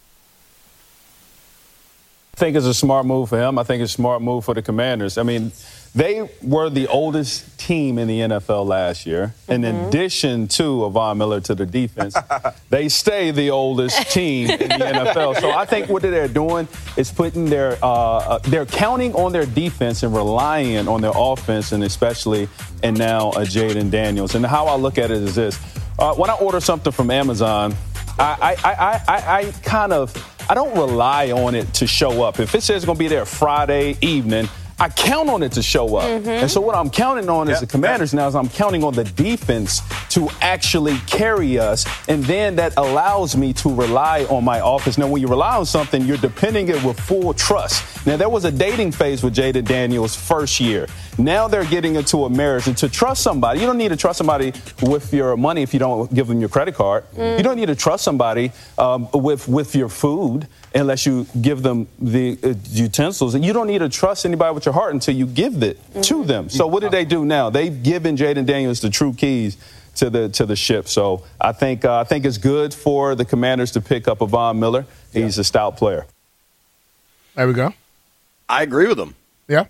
I think it's a smart move for him. I think it's a smart move for the Commanders. I mean, they were the oldest team in the NFL last year. In addition to Von Miller to the defense, they stay the oldest team in the NFL. So I think what they're doing is putting they're counting on their defense and relying on their offense, and especially and now Jayden Daniels. And how I look at it is this: when I order something from Amazon, I don't rely on it to show up. If it says it's going to be there Friday evening, I count on it to show up. And so what I'm counting on as the Commanders now is I'm counting on the defense to actually carry us, and then that allows me to rely on my offense. Now, when you rely on something, you're depending it with full trust. Now, there was a dating phase with Jayden Daniels' first year. Now they're getting into a marriage. And to trust somebody, you don't need to trust somebody with your money if you don't give them your credit card. You don't need to trust somebody with your food unless you give them the utensils. And you don't need to trust anybody with your heart until you give it to them. So what do they do now? They've given Jayden Daniels the true keys to the ship. So I think it's good for the Commanders to pick up a Von Miller. He's a stout player. There we go. I agree with him. Yeah.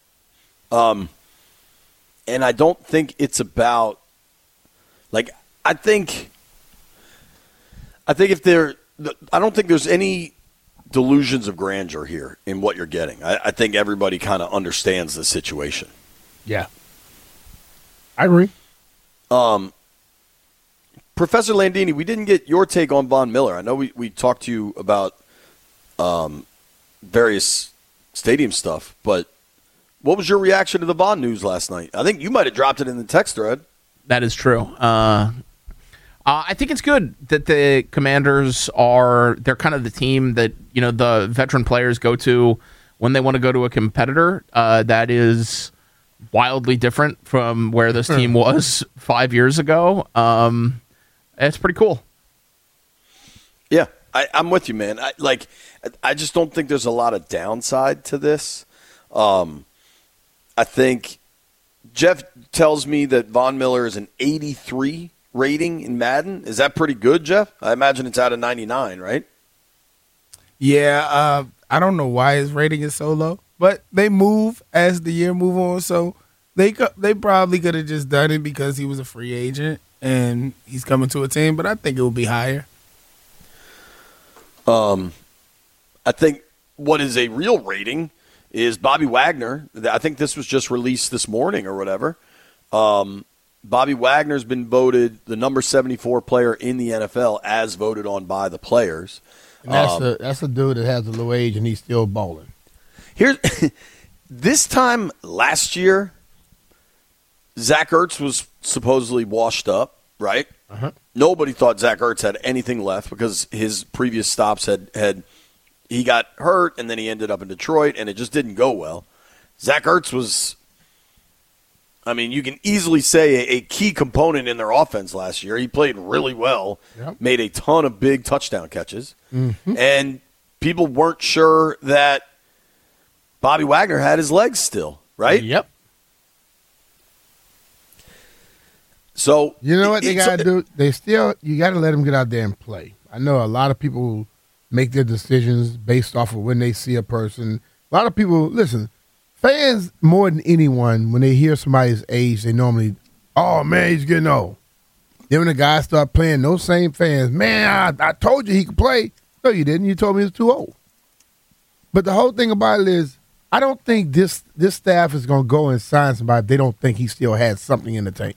And I don't think it's about I think if I don't think there's any delusions of grandeur here in what you're getting. I think everybody kind of understands the situation. Professor Landini, we didn't get your take on Von Miller. I know we talked to you about various stadium stuff, but what was your reaction to the Von news last night? I think you might have dropped it in the text thread. That is true. I think it's good that the Commanders they're kind of the team that, the veteran players go to when they want to go to a competitor that is wildly different from where this team was 5 years ago. It's pretty cool. Yeah, I'm with you, man. I just don't think there's a lot of downside to this. I think Jeff tells me that Von Miller is an 83 rating in Madden. Is that pretty good, Jeff? I imagine it's out of 99, right? Yeah, I don't know why his rating is so low, but they move as the year move on, so they probably could have just done it because he was a free agent and he's coming to a team, but I think it will be higher. I think what is a real rating is Bobby Wagner. I think this was just released this morning or whatever. Bobby Wagner's been voted the number 74 player in the NFL as voted on by the players. And that's a dude that has a low age and he's still balling. Here's this time last year, Zach Ertz was supposedly washed up, right? Uh-huh. Nobody thought Zach Ertz had anything left because his previous stops had he got hurt and then he ended up in Detroit and it just didn't go well. Zach Ertz was, you can easily say a key component in their offense last year. He played really well, made a ton of big touchdown catches, and people weren't sure that Bobby Wagner had his legs still, right? Yep. So you know what they got to do? You got to let them get out there and play. I know a lot of people make their decisions based off of when they see a person. A lot of people, listen, fans more than anyone, when they hear somebody's age, they normally, oh, man, he's getting old. Then when the guys start playing, those same fans, man, I told you he could play. No, you didn't. You told me he was too old. But the whole thing about it is, I don't think this staff is going to go and sign somebody if they don't think he still has something in the tank.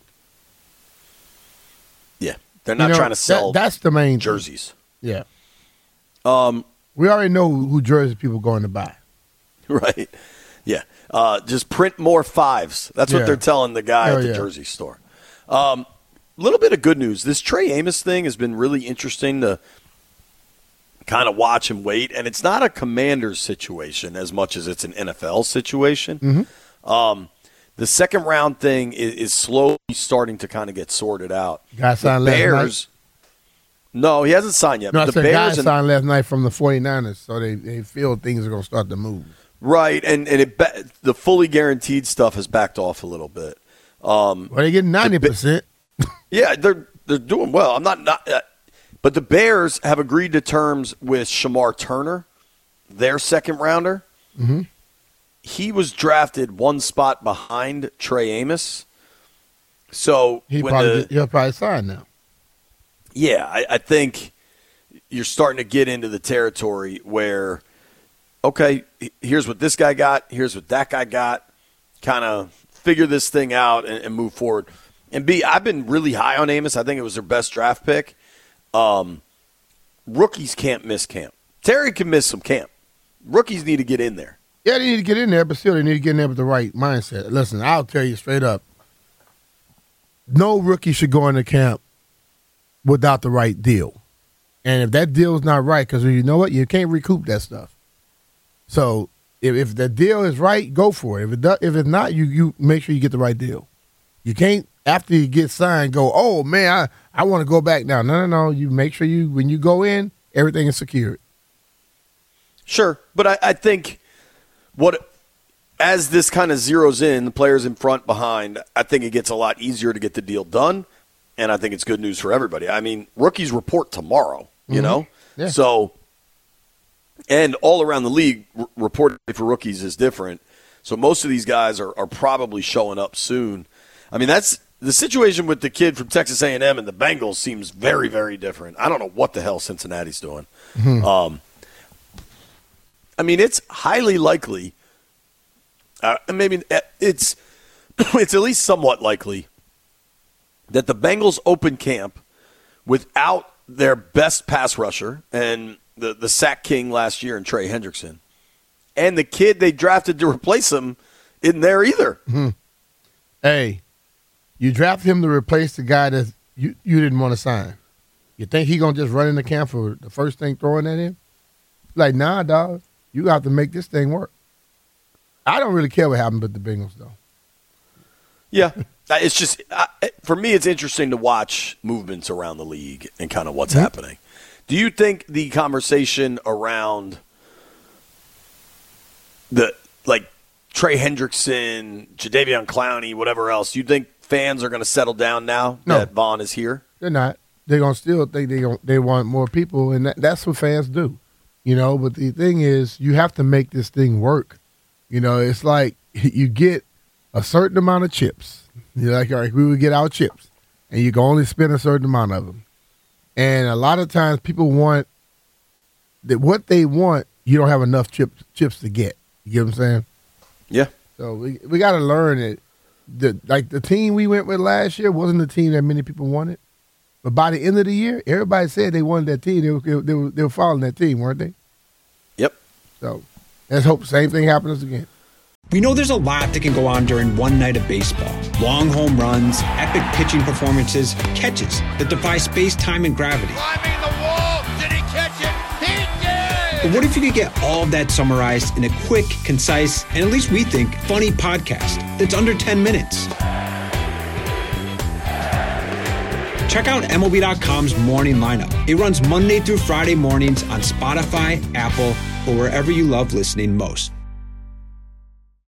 Yeah, they're not trying to sell that's the main jerseys. Thing. Yeah. We already know who jersey people are going to buy. Right. Yeah. Just print more 5s. That's what they're telling the guy at the jersey store. Little bit of good news. This Trey Amos thing has been really interesting to kind of watch and wait. And it's not a Commanders situation as much as it's an NFL situation. The second round thing is slowly starting to kind of get sorted out. Guy signed last night? No, he hasn't signed yet. No, the Bears signed last night from the 49ers, so they feel things are going to start to move. Right, and the fully guaranteed stuff has backed off a little bit. Well, they're getting 90%. Yeah, they're doing well. I'm not but the Bears have agreed to terms with Shamar Turner, their second rounder. Mm-hmm. He was drafted one spot behind Trey Amos. So he'll probably sign now. Yeah, I think you're starting to get into the territory where, okay, here's what this guy got, here's what that guy got, kind of figure this thing out and move forward. And B, I've been really high on Amos. I think it was their best draft pick. Rookies can't miss camp. Terry can miss some camp. Rookies need to get in there. Yeah, they need to get in there, but still they need to get in there with the right mindset. Listen, I'll tell you straight up, no rookie should go into camp without the right deal. And if that deal is not right, because you know what? You can't recoup that stuff. So if the deal is right, go for it. If it's not, you make sure you get the right deal. You can't, after you get signed, go, oh, man, I want to go back now. No. You make sure when you go in, everything is secured. Sure. But I think as this kind of zeroes in, the players in front, behind, I think it gets a lot easier to get the deal done. And I think it's good news for everybody. I mean, rookies report tomorrow, you know? Yeah. So, and all around the league, reporting for rookies is different. So most of these guys are probably showing up soon. I mean, that's the situation with the kid from Texas A&M and the Bengals seems very, very different. I don't know what the hell Cincinnati's doing. Mm-hmm. I mean, it's highly likely. Maybe it's at least somewhat likely that the Bengals open camp without their best pass rusher and the sack king last year in Trey Hendrickson. And the kid they drafted to replace him isn't there either. Mm-hmm. Hey, you drafted him to replace the guy that you didn't want to sign. You think he going to just run in the camp for the first thing throwing at him? Like, nah, dog. You have to make this thing work. I don't really care what happened with the Bengals, though. Yeah. It's just, for me, it's interesting to watch movements around the league and kind of what's happening. Do you think the conversation around Trey Hendrickson, Jadeveon Clowney, whatever else, you think fans are going to settle down now that Von is here? They're not. They're going to still think they want more people, and that's what fans do. But the thing is, you have to make this thing work. It's like you get a certain amount of chips. You're like, all right, we would get our chips, and you can only spend a certain amount of them. And a lot of times people want that what they want, you don't have enough chips to get. You get what I'm saying? Yeah. So we got to learn it. The team we went with last year wasn't the team that many people wanted. But by the end of the year, everybody said they wanted that team. They were following that team, weren't they? Yep. So let's hope the same thing happens again. We know there's a lot that can go on during one night of baseball. Long home runs, epic pitching performances, catches that defy space, time, and gravity. Climbing the wall. Did he catch it? He did! But what if you could get all of that summarized in a quick, concise, and at least we think, funny podcast that's under 10 minutes? Check out MLB.com's Morning Lineup. It runs Monday through Friday mornings on Spotify, Apple, or wherever you love listening most.